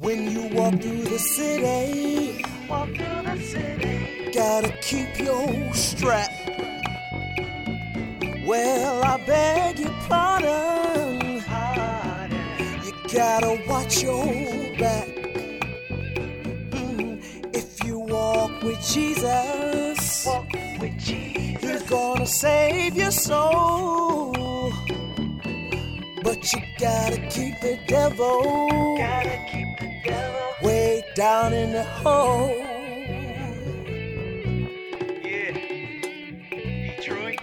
When you walk through the city, gotta keep your strap. Well, I beg your pardon. You gotta watch your back. If you walk with Jesus, He's gonna save your soul. But you gotta keep the devil, way down in the hole. Yeah, Detroit.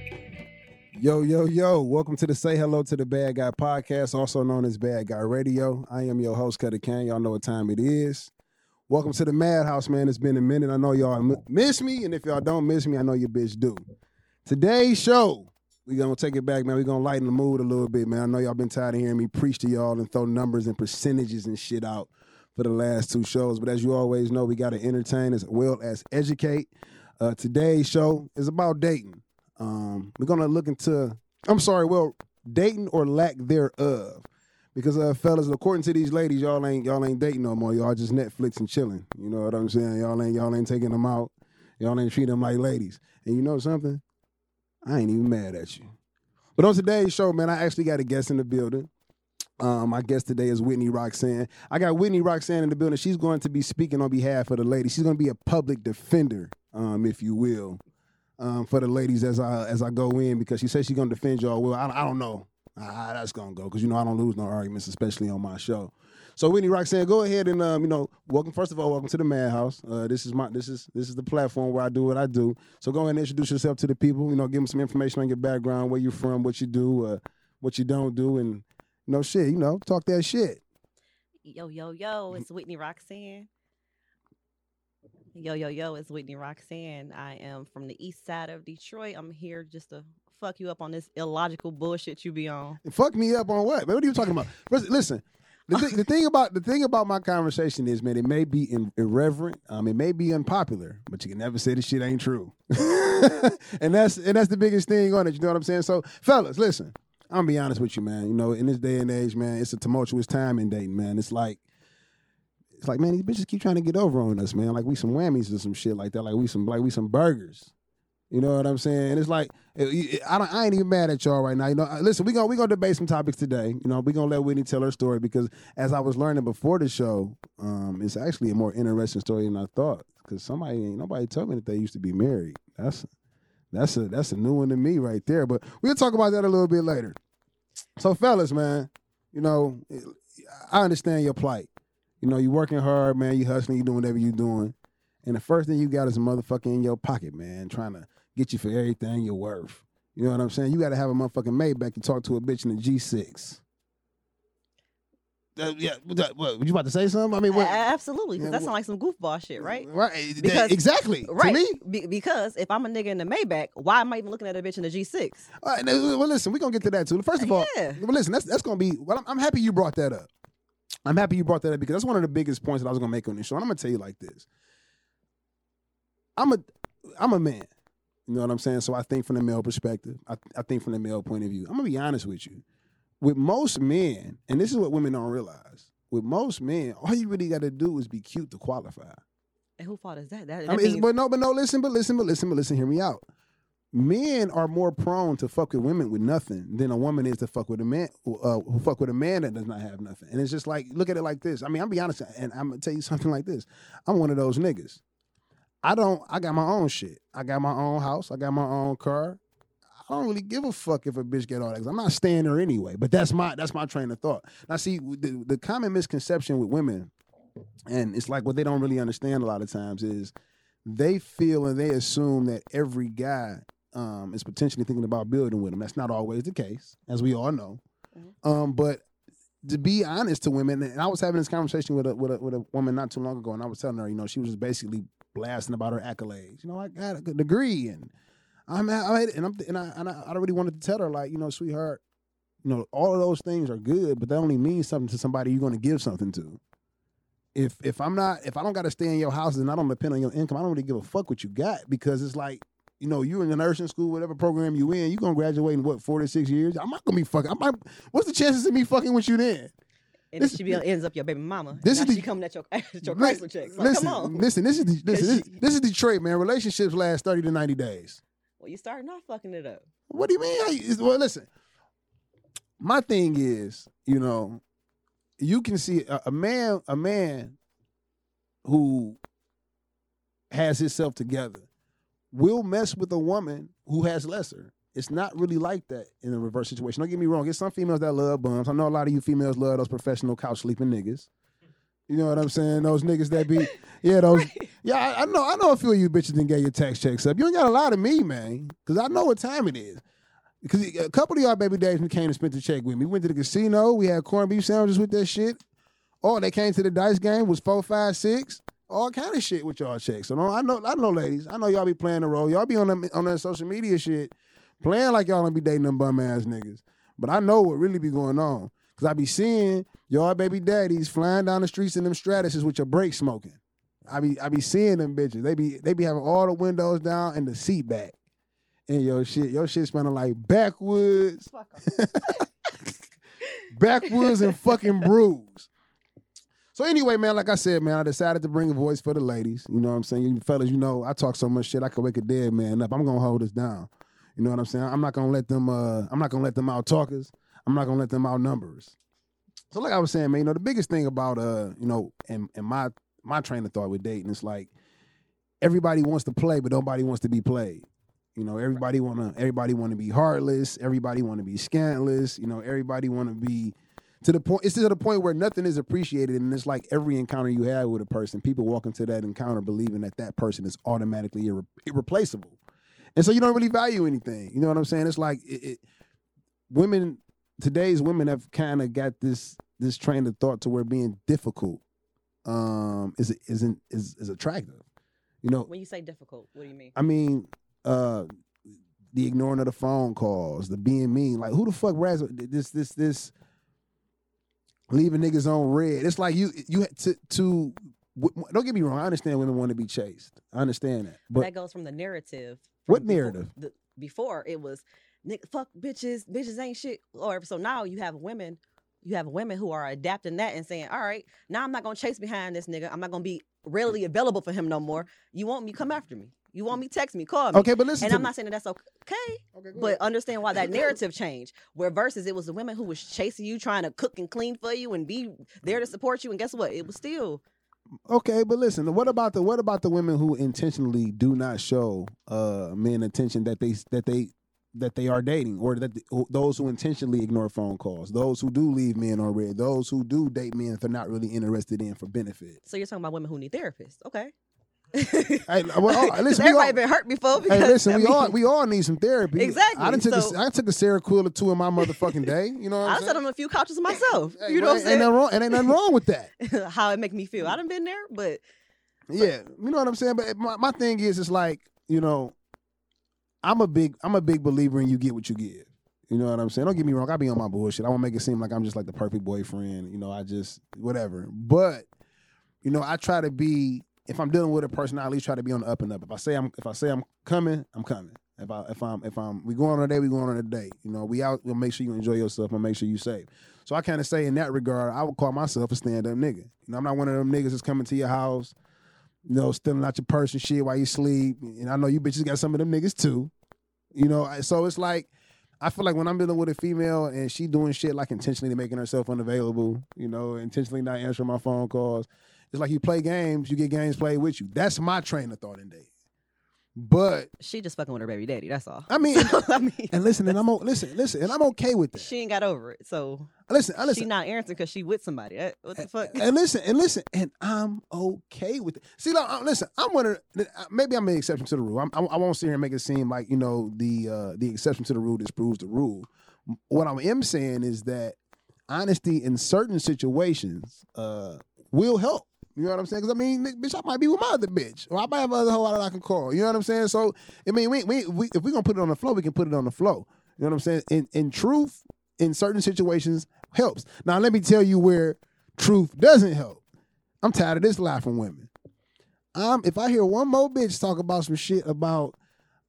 Yo, welcome to the Say Hello to the Bad Guy podcast, also known as Bad Guy Radio. I am your host, Cutter Kane. Y'all know what time it is. Welcome to the Madhouse, man. It's been a minute. I know y'all miss me, and if y'all don't miss me, I know your bitch do. Today's show, we're going to take it back, man. We're going to lighten the mood a little bit, man. I know y'all been tired of hearing me preach to y'all and throw numbers and percentages and shit out for the last two shows. But as you always know, we got to entertain as well as educate. Today's show is about dating. We're going to look into, dating or lack thereof. Because, fellas, according to these ladies, y'all ain't dating no more. Y'all just Netflix and chilling. You know what I'm saying? Y'all ain't taking them out. Y'all ain't treating them like ladies. And you know something? I ain't even mad at you. But on today's show, man, I actually got a guest in the building. My guest today is Whitney Roxanne. I got Whitney Roxanne in the building. She's going to be speaking on behalf of the ladies. She's going to be a public defender, if you will, for the ladies as I go in, because she says she's going to defend y'all. Well, I don't know how that's going to go, because, you know, I don't lose no arguments, especially on my show. So, Whitney Roxanne, go ahead and, welcome. First of all, welcome to the Madhouse. This is the platform where I do what I do. So go ahead and introduce yourself to the people. You know, give them some information on your background, where you're from, what you do, what you don't do, and talk that shit. Yo, it's Whitney Roxanne. Yo, it's Whitney Roxanne. I am from the east side of Detroit. I'm here just to fuck you up on this illogical bullshit you be on. Fuck me up on what? Man, what are you talking about? Listen. The thing about my conversation is, man, it may be irreverent, it may be unpopular, but you can never say this shit ain't true. and that's the biggest thing on it. You know what I'm saying? So, fellas, listen, I'm gonna be honest with you, man. You know, in this day and age, man, it's a tumultuous time in dating, man. It's like, man, these bitches keep trying to get over on us, man. Like we some whammies or some shit like that. Like we some burgers. You know what I'm saying? And it's like, I ain't even mad at y'all right now. You know, listen, we're gonna debate some topics today. You know, we're gonna let Whitney tell her story, because as I was learning before the show, it's actually a more interesting story than I thought. Because nobody told me that they used to be married. That's a new one to me right there. But we'll talk about that a little bit later. So, fellas, man, you know, I understand your plight. You know, you working hard, man. You hustling. You doing whatever you doing. And the first thing you got is a motherfucker in your pocket, man, trying to get you for everything you're worth. You know what I'm saying? You got to have a motherfucking Maybach to talk to a bitch in a G6. What, you about to say something? I mean, what? Absolutely, because that sounds like some goofball shit, right? Right, exactly. Right. To me? Because if I'm a nigga in the Maybach, why am I even looking at a bitch in a G6? All right, well, listen, we're going to get to that, too. First of all, listen, that's going to be, I'm happy you brought that up. I'm happy you brought that up, because that's one of the biggest points that I was going to make on this show. And I'm going to tell you like this. I'm a man. You know what I'm saying? So I think from the male perspective. I think from the male point of view. I'm going to be honest with you. With most men, and this is what women don't realize, with most men, all you really got to do is be cute to qualify. And who fault is that? Listen, hear me out. Men are more prone to fuck with women with nothing than a woman is to fuck with a man who fuck with a man that does not have nothing. And it's just like, look at it like this. I mean, I'll be honest, and I'm going to tell you something like this. I'm one of those niggas. I got my own shit. I got my own house. I got my own car. I don't really give a fuck if a bitch get all that, 'cause I'm not staying there anyway. But that's my train of thought. Now, see, the common misconception with women, and it's like what they don't really understand a lot of times, is they feel and they assume that every guy is potentially thinking about building with them. That's not always the case, as we all know. Mm-hmm. But to be honest to women, and I was having this conversation with a woman not too long ago, and I was telling her, you know, she was just basically blasting about her accolades. You know, I got a good degree, and I really wanted to tell her, like, you know, sweetheart, you know, all of those things are good, but that only means something to somebody you're going to give something to. If I don't got to stay in your house and I don't depend on your income, I don't really give a fuck what you got, because it's like, you know, you're in the nursing school, whatever program you in, you're going to graduate in, 4 to 6 years? I'm not going to be fucking. What's the chances of me fucking with you then? And then she ends up your baby mama. This and is she coming at your Chrysler checks. Like, listen, come on. listen. This is Detroit, man. Relationships last 30 to 90 days. Well, you starting off fucking it up. What do you mean? Well, listen. My thing is, you know, you can see a man who has himself together will mess with a woman who has lesser. It's not really like that in a reverse situation. Don't get me wrong. There's some females that love bums. I know a lot of you females love those professional couch sleeping niggas. You know what I'm saying? Those niggas that be, I know a few of you bitches didn't get your tax checks up. You ain't got a lot of me, man, because I know what time it is. Because a couple of y'all baby days we came and spent the check with me. We went to the casino. We had corned beef sandwiches with that shit. Oh, they came to the dice game. Was 4, 5, 6. All kind of shit with y'all checks. So I know, ladies. I know y'all be playing the role. Y'all be on that social media shit, playing like y'all don't be dating them bum ass niggas. But I know what really be going on. Because I be seeing y'all baby daddies flying down the streets in them Stratuses with your brakes smoking. I be seeing them bitches. They be having all the windows down and the seat back. And your shit smelling like backwoods. Backwoods and fucking brews. So anyway, man, like I said, man, I decided to bring a voice for the ladies. You know what I'm saying? You fellas, you know, I talk so much shit I could wake a dead man up. I'm gonna hold this down. You know what I'm saying? I'm not gonna let them out talkers. I'm not gonna let them out numbers. So like I was saying, man, you know, the biggest thing about you know, and my train of thought with dating is like everybody wants to play, but nobody wants to be played. You know, everybody wanna be heartless, everybody wanna be scantless, you know, everybody wanna be to the point where nothing is appreciated, and it's like every encounter you have with a person, people walk into that encounter believing that person is automatically irreplaceable. And so you don't really value anything. You know what I'm saying? It's like today's women have kind of got this train of thought to where being difficult is attractive. You know, when you say difficult, what do you mean? I mean, the ignoring of the phone calls, the being mean. Like, who the fuck razzle this leaving niggas on red? It's like you to don't get me wrong. I understand women want to be chased. I understand that, but that goes from the narrative. What narrative? Before it was, fuck bitches ain't shit. Or so now you have women who are adapting that and saying, all right, now I'm not gonna chase behind this nigga. I'm not gonna be readily available for him no more. You want me, come after me. You want me, text me, call me. Okay, but listen. And I'm not saying that that's okay, but understand why that narrative changed. Where versus it was the women who was chasing you, trying to cook and clean for you and be there to support you. And guess what? It was still. Okay, but listen, what about the women who intentionally do not show men attention that they are dating, or those who intentionally ignore phone calls, those who do leave men on red, those who do date men they're not really interested in for benefit? So you're talking about women who need therapists, okay? Hey, listen, everybody been hurt before. Because, hey, listen, we all need some therapy. Exactly. I took a Seroquel or 2 in my motherfucking day. You know what I'm saying? I sat on a few couches myself. Hey, you know what I'm saying? Ain't nothing wrong with that. How it make me feel. I done been there, but yeah, you know what I'm saying. But my thing is, it's like, you know, I'm a big believer in you get what you give. You know what I'm saying? Don't get me wrong. I be on my bullshit. I won't make it seem like I'm just like the perfect boyfriend. You know, I just whatever. But you know, I try to be. If I'm dealing with a person, I at least try to be on the up and up. If I say I'm coming, I'm coming. If we going on a date, we going on a date. You know, we out. We'll make sure you enjoy yourself and make sure you safe. So I kind of say in that regard, I would call myself a stand-up nigga. You know, I'm not one of them niggas that's coming to your house, you know, stealing out your purse and shit while you sleep. And I know you bitches got some of them niggas too. You know, so it's like, I feel like when I'm dealing with a female and she doing shit like intentionally making herself unavailable, you know, intentionally not answering my phone calls, it's like you play games, you get games played with you. That's my train of thought in dating. But she just fucking with her baby daddy. That's all. I mean, and listen, and I'm okay with that. She ain't got over it. So listen. She not answering because she with somebody. What the fuck? And listen, and I'm okay with it. See, listen, I'm one of maybe I'm an exception to the rule. I won't sit here and make it seem like, you know, the exception to the rule disproves the rule. What I am saying is that honesty in certain situations will help. You know what I'm saying? Because, I mean, bitch, I might be with my other bitch. Or I might have another hoe that I can call. You know what I'm saying? So, I mean, if we're going to put it on the flow, we can put it on the flow. You know what I'm saying? In truth, in certain situations, helps. Now, let me tell you where truth doesn't help. I'm tired of this lie from women. If I hear one more bitch talk about some shit about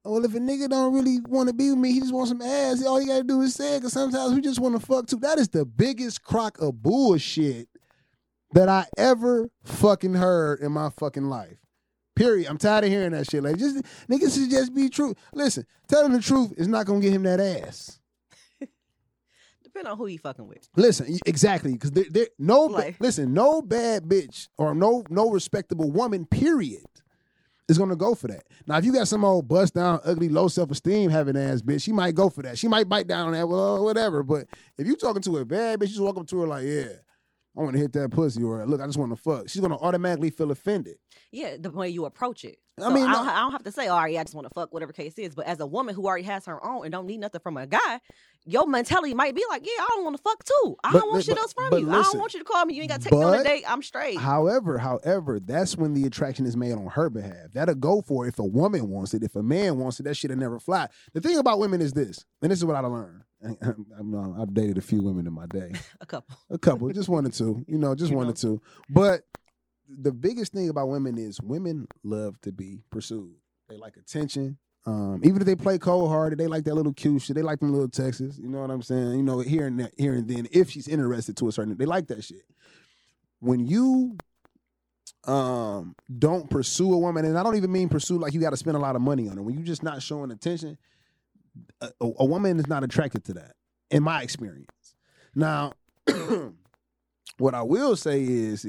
well, if a nigga don't really want to be with me, he just wants some ass. All he got to do is say it, because sometimes we just want to fuck too. That is the biggest crock of bullshit that I ever fucking heard in my fucking life. Period. I'm tired of hearing that shit. Like, just niggas should just be true. Listen, telling the truth is not gonna get him that ass. Depending on who you fucking with. Listen, exactly, because no bad bitch or no respectable woman, period, is gonna go for that. Now, if you got some old bust down, ugly, low self-esteem having ass bitch, she might go for that. She might bite down on that, well, whatever. But if you talking to a bad bitch, you just walk up to her like, yeah, I want to hit that pussy, or look, I just want to fuck. She's gonna automatically feel offended. Yeah, the way you approach it. I So mean, I don't have to say, all right, I just want to fuck, whatever case is. But as a woman who already has her own and don't need nothing from a guy, your mentality might be like, yeah, I don't want to fuck too. I don't want shit else from you. I don't want you to call me. You ain't got to take me on a date. I'm straight. However, that's when the attraction is made on her behalf. That'll go for it if a woman wants it. If a man wants it, that shit'll never fly. The thing about women is this, and this is what I learned. I've dated a few women in my day. A couple, just one or two. Just one or two. But the biggest thing about women is women love to be pursued. They like attention. Even if they play cold-hearted, they like that little cute shit. They like them little texts. You know what I'm saying? Here and then, if she's interested to a certain, they like that shit. When you don't pursue a woman, and I don't even mean pursue like you got to spend a lot of money on her. When you just not showing attention, a woman is not attracted to that, in my experience. Now, what I will say is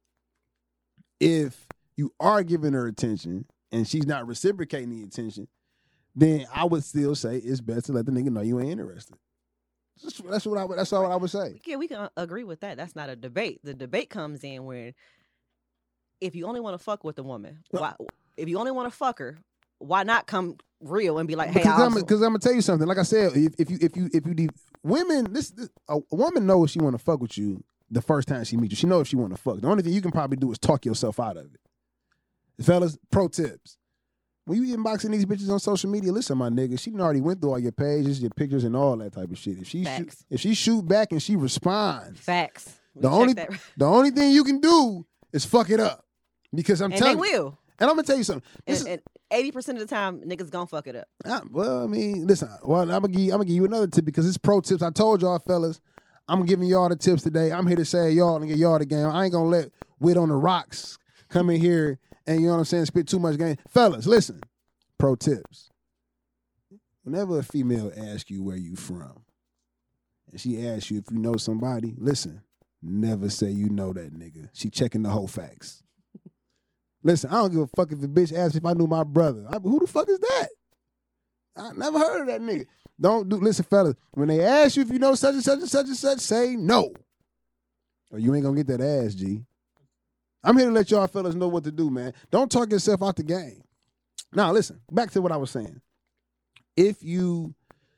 if you are giving her attention and she's not reciprocating the attention, then I would still say it's best to let the nigga know you ain't interested. That's all I would say. Yeah, we can agree with that. That's not a debate. The debate comes in when if you only want to fuck with a woman, if you only want to fuck her, why not come real and be like, hey, because I'm gonna tell you something. Like I said, if you women, a woman knows she want to fuck with you the first time she meets you. She knows if she want to fuck. The only thing you can probably do is talk yourself out of it. Fellas, pro tips. When you inboxing these bitches on social media, listen, my nigga, she already went through all your pages, your pictures, and all that type of shit. If she shoot back and she responds, facts. The only thing you can do is fuck it up, because I'm telling you, they will. And I'm gonna tell you something. And 80% of the time, niggas gonna fuck it up. Well, I mean, listen. Well, I'm gonna give you another tip, because it's pro tips. I told y'all, fellas, I'm giving y'all the tips today. I'm here to say y'all and get y'all the game. I ain't gonna let Wit on the Rocks come in here and, you know what I'm saying, spit too much game. Fellas, listen. Pro tips. Whenever a female asks you where you from, and she asks you if you know somebody, listen, never say you know that nigga. She checking the whole facts. Listen, I don't give a fuck if the bitch asks if I knew my brother. Who the fuck is that? I never heard of that nigga. Listen, fellas, when they ask you if you know such and such and such and such, say no. Or you ain't gonna get that ass, G. I'm here to let y'all fellas know what to do, man. Don't talk yourself out the game. Now, listen, back to what I was saying. If you're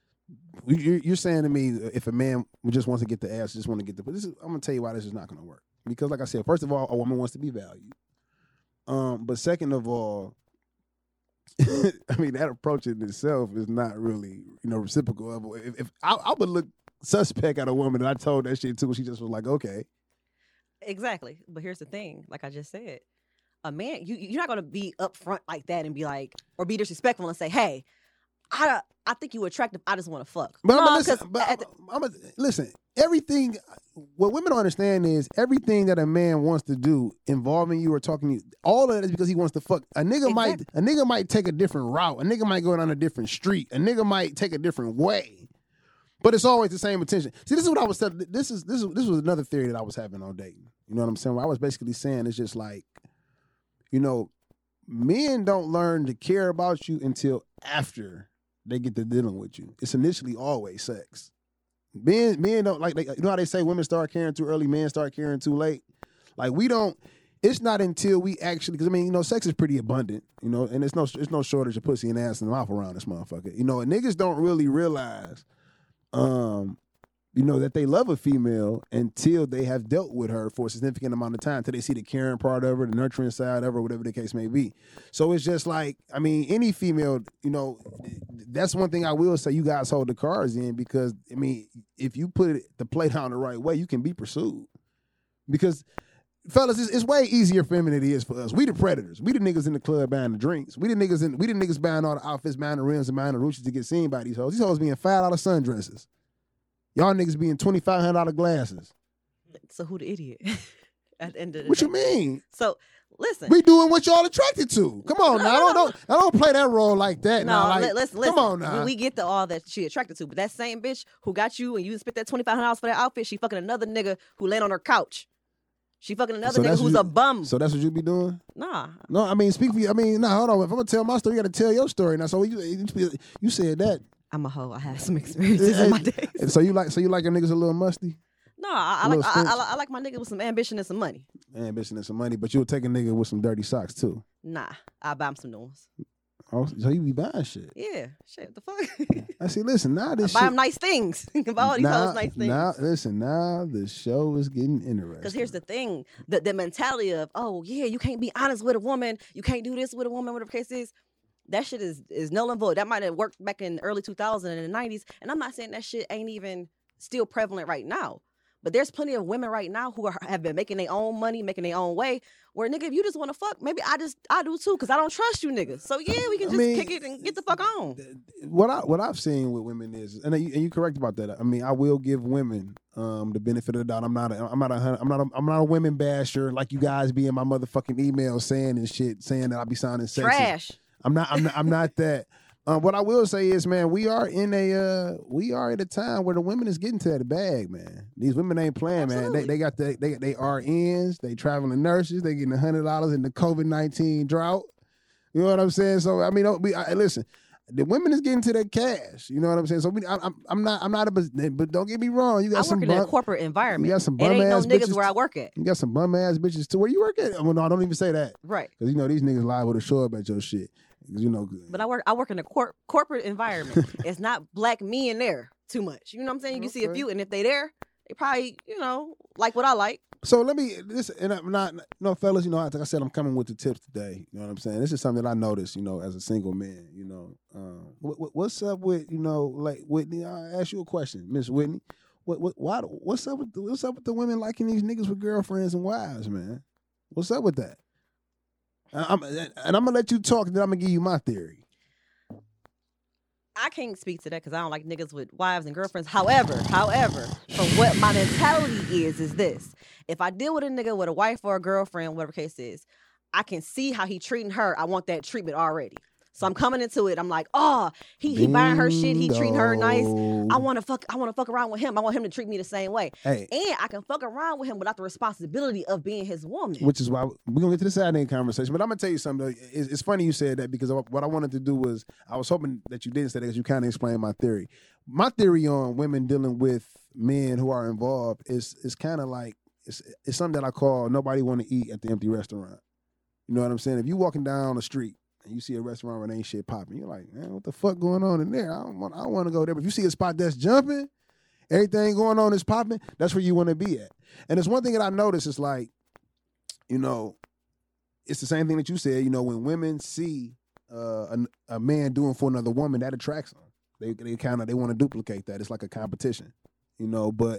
saying to me, if a man just wants to get the ass, just want to get I'm gonna tell you why this is not gonna work. Because like I said, first of all, a woman wants to be valued. But second of all, I mean, that approach in itself is not really, reciprocal. If I would look suspect at a woman and I told that shit too, she just was like, okay. Exactly. But here's the thing, like I just said, a man, you're not gonna be upfront like that and be like, or be disrespectful and say, hey, I think you attractive, I just want to fuck. But listen, everything, what women don't understand is everything that a man wants to do involving you or talking to you, all of that is because he wants to fuck. A nigga might take a different route. A nigga might go down a different street. A nigga might take a different way. But it's always the same attention. See, this is what I was saying. This was another theory that I was having on dating. You know what I'm saying? Where I was basically saying it's just like, men don't learn to care about you until after they get to dealing with you. It's initially always sex. Men don't like you know how they say women start caring too early, men start caring too late. Like we don't. It's not until we actually, because sex is pretty abundant, and it's no shortage of pussy and ass and mouth around this motherfucker. And niggas don't really realize, that they love a female until they have dealt with her for a significant amount of time, until they see the caring part of her, the nurturing side of her, whatever the case may be. So it's just like, any female, that's one thing I will say you guys hold the cards in, because, if you put the play down the right way, you can be pursued. Because fellas, it's way easier for women than it is for us. We the predators. We the niggas in the club buying the drinks. We the niggas buying all the outfits, buying the rims, and buying the Ruchis to get seen by these hoes. These hoes being $5 sundresses. Y'all niggas being $2,500 glasses. So who the idiot? At the end of the What day. you mean? So listen. We doing what y'all attracted to. Come on now. Don't play that role like that. No, now. Like, listen. Come on now. We get the all that she attracted to, but that same bitch who got you and you spent that $2,500 for that outfit, she fucking another nigga who laying on her couch. She fucking another nigga who's a bum. So that's what you be doing? Nah. No, I mean, speak for you. I mean, hold on. If I'm gonna tell my story, you gotta tell your story now. So you said that. I'm a hoe. I had some experiences in my days. And so you like your niggas a little musty? No, I like my nigga with some ambition and some money. Ambition and some money, but you'll take a nigga with some dirty socks too. Nah, I buy him some new ones. Oh, so you be buying shit? Yeah, shit. The fuck. I see. Listen, now this I buy shit. him nice things. Buy all these hoes nice things. Now, listen. Now the show is getting interesting. Because here's the thing: the mentality of, oh yeah, you can't be honest with a woman, you can't do this with a woman, whatever the case is. That shit is null and void. That might have worked back in early 2000s and the 90s, and I'm not saying that shit ain't even still prevalent right now. But there's plenty of women right now who have been making their own money, making their own way. Where, nigga, if you just want to fuck, maybe I do too, because I don't trust you niggas. So, yeah, we can just kick it and get the fuck on. What I've seen with women is, and you correct about that. I mean, I will give women the benefit of the doubt. I'm not a women basher like you guys be in my motherfucking emails saying and shit, saying that I be sounding sexy. Trash. I'm not that. What I will say is, man, we are at a time where the women is getting to that bag, man. These women ain't playing, Absolutely. man. They got they RNs, they traveling nurses, they getting $100 in the COVID-19 drought. You know what I'm saying? So I mean, listen, the women is getting to that cash. You know what I'm saying? So I'm not but don't get me wrong. You got I work in a corporate environment. You got some it bum ain't no ass niggas bitches where I work at. You got some bum ass bitches too. Where you work at? Well, no, don't even say that. Right. Because you know these niggas liable to show up at your shit. You know. But I work in a corporate environment. It's not black men there too much. You know what I'm saying? You can see a few, and if they there, they probably, like what I like. So let me and I'm not fellas, like I said, I'm coming with the tips today. You know what I'm saying? This is something that I noticed, as a single man. What's up with, like Whitney? I'll ask you a question, Miss Whitney. What's up with the women liking these niggas with girlfriends and wives, man? What's up with that? I'm gonna let you talk, then I'm gonna give you my theory. I can't speak to that because I don't like niggas with wives and girlfriends. However, from what my mentality is this: if I deal with a nigga with a wife or a girlfriend, whatever case is, I can see how he treating her. I want that treatment already. So I'm coming into it. I'm like, oh, he buying her shit. He treating her nice. I want to fuck around with him. I want him to treat me the same way. Hey. And I can fuck around with him without the responsibility of being his woman. Which is why we're going to get to the side name conversation. But I'm going to tell you something, though. It's funny you said that because what I wanted to do was, I was hoping that you didn't say that because you kind of explained my theory. My theory on women dealing with men who are involved is kind of like, it's something that I call nobody want to eat at the empty restaurant. You know what I'm saying? If you walking down the street, and you see a restaurant where there ain't shit popping, you're like, man, what the fuck going on in there? I don't want to go there. But if you see a spot that's jumping, everything going on is popping, that's where you want to be at. And it's one thing that I noticed is like, it's the same thing that you said, when women see a man doing for another woman, that attracts them. They want to duplicate that. It's like a competition, but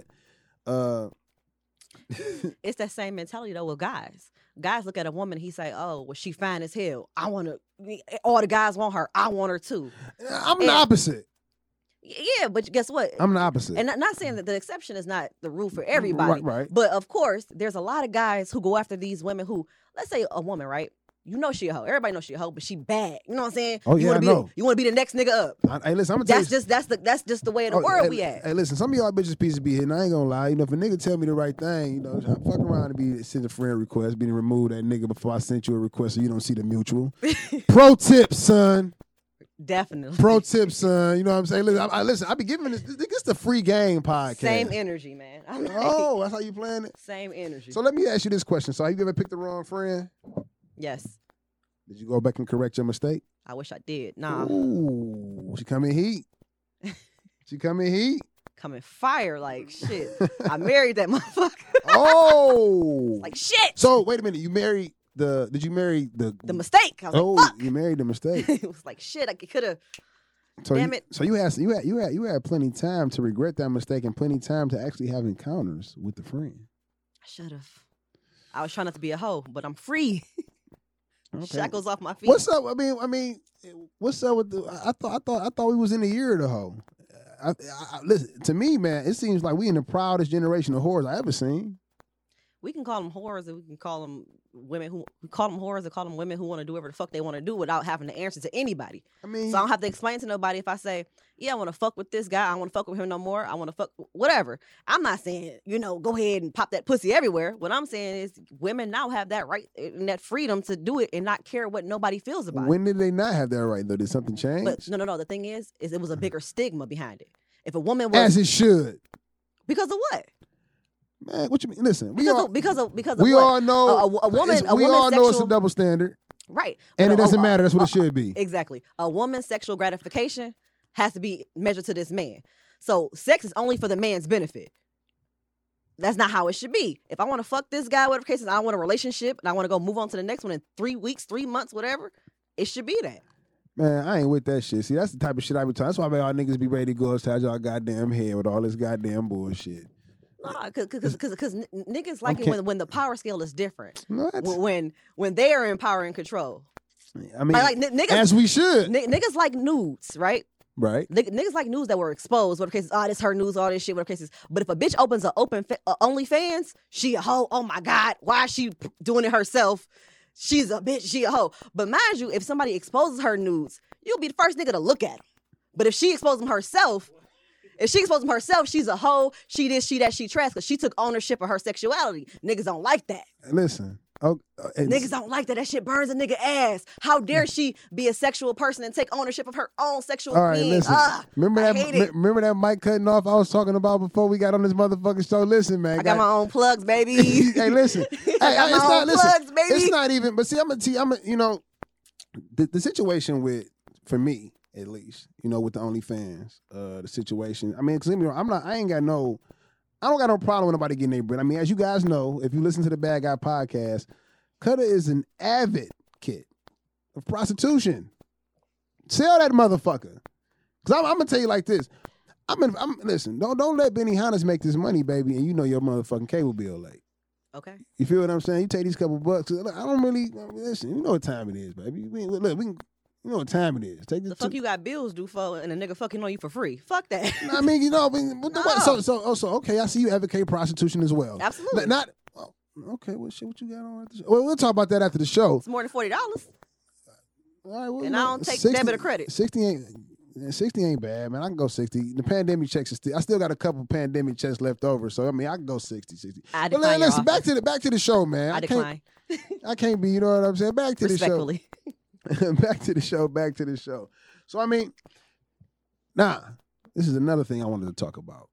it's that same mentality though with guys. Guys look at a woman, he say, oh, well, she fine as hell. All the guys want her. I want her too. I'm the opposite. Yeah, but guess what? I'm the opposite. And not saying that the exception is not the rule for everybody. Right. But of course, there's a lot of guys who go after these women who, let's say a woman, right? She a hoe. Everybody knows she a hoe, but she bad. You know what I'm saying? Oh, yeah, I know. You want to be the next nigga up. Hey, listen, I'm gonna tell you. That's just the way of the world we at. Hey, listen, some of y'all bitches pieces be hitting. I ain't gonna lie. If a nigga tell me the right thing, I fuck around and be send a friend request, be to remove that nigga before I sent you a request so you don't see the mutual. Pro tip, son. Definitely. Pro tip, son. You know what I'm saying? Listen, I be giving this the free game podcast. Same energy, man. Oh, that's how you playing it? Same energy. So let me ask you this question. So have you ever picked the wrong friend? Yes. Did you go back and correct your mistake? I wish I did. Nah. Ooh, she come in heat. She come in heat. Coming fire like shit. I married that motherfucker. Oh. Like shit. So wait a minute. Did you marry the mistake? I was like, fuck. You married the mistake. It was like shit. I could have. So damn it. So you had plenty of time to regret that mistake and plenty of time to actually have encounters with the friend. I should have. I was trying not to be a hoe, but I'm free. Okay. Shackles off my feet. What's up? I mean, what's up with the? I thought we was in the year of the hoe. Listen, to me, man, it seems like we in the proudest generation of whores I ever seen. We can call them whores, and we can call them women who call them whores, and call them women who want to do whatever the fuck they want to do without having to answer to anybody. I mean, so I don't have to explain to nobody if I say, yeah, I want to fuck with this guy. I want to fuck with him no more. I want to fuck whatever. I'm not saying, go ahead and pop that pussy everywhere. What I'm saying is women now have that right and that freedom to do it and not care what nobody feels about it. When did they not have that right, though? Did something change? But no. The thing is it was a bigger stigma behind it. If a woman was... As it should. Because of what? Man, what you mean? Listen, because of we what? all know a woman. we all know it's a double standard, right? And it doesn't matter. That's what it should be. Exactly. A woman's sexual gratification has to be measured to this man. So sex is only for the man's benefit. That's not how it should be. If I want to fuck this guy, whatever case is, I want a relationship and I want to go move on to the next one in 3 weeks, 3 months, whatever. It should be that. Man, I ain't with that shit. See, that's the type of shit I be talking. That's why y'all niggas be ready to go outside y'all goddamn head with all this goddamn bullshit. Nah, because niggas like it when the power scale is different. What? When they are in power and control. I mean, like niggas, as we should. Niggas like nudes, right? Right. Niggas like news that were exposed. Whatever cases, this her news, all this shit. Whatever cases. But if a bitch opens a OnlyFans, she a hoe. Oh my God, why is she doing it herself? She's a bitch. She a hoe. But mind you, if somebody exposes her nudes, you'll be the first nigga to look at them. But if she exposes them herself, she's a hoe. She this, she that, she trash because she took ownership of her sexuality. Niggas don't like that. Listen. Niggas don't like that. That shit burns a nigga ass. How dare she be a sexual person and take ownership of her own sexual being? All right, listen. Remember that mic cutting off I was talking about before we got on this motherfucking show? Listen, man. I got my own plugs, baby. Hey, listen. I got my own plugs, baby. It's not even, but see, the situation with, for me, at least, with the OnlyFans, the situation. I mean, cause I don't got no problem with nobody getting their bread. I mean, as you guys know, if you listen to the Bad Guy podcast, Cutter is an advocate of prostitution. Sell that motherfucker. Cause I'm gonna tell you like this. Listen, don't let Benny Hannes make this money, baby, and you know your motherfucking cable bill late. Okay. You feel what I'm saying? You take these couple bucks. I don't really listen. You know what time it is, baby. You know what time it is. Take this. The fuck you got bills due for, and a nigga fucking on you for free. Fuck that. I mean, so okay. I see you advocate prostitution as well. Absolutely. Okay. What you got on at the show? Well, we'll talk about that after the show. It's more than $40. All right, well, and I don't take debit or credit. 60 ain't bad, man. I can go 60. The pandemic checks I still got a couple pandemic checks left over, so I mean I can go 60. I decline. Listen, back to the show, man. I decline. I can't be. You know what I'm saying? Back to the show. Respectfully. Back to the show. So, I mean, this is another thing I wanted to talk about.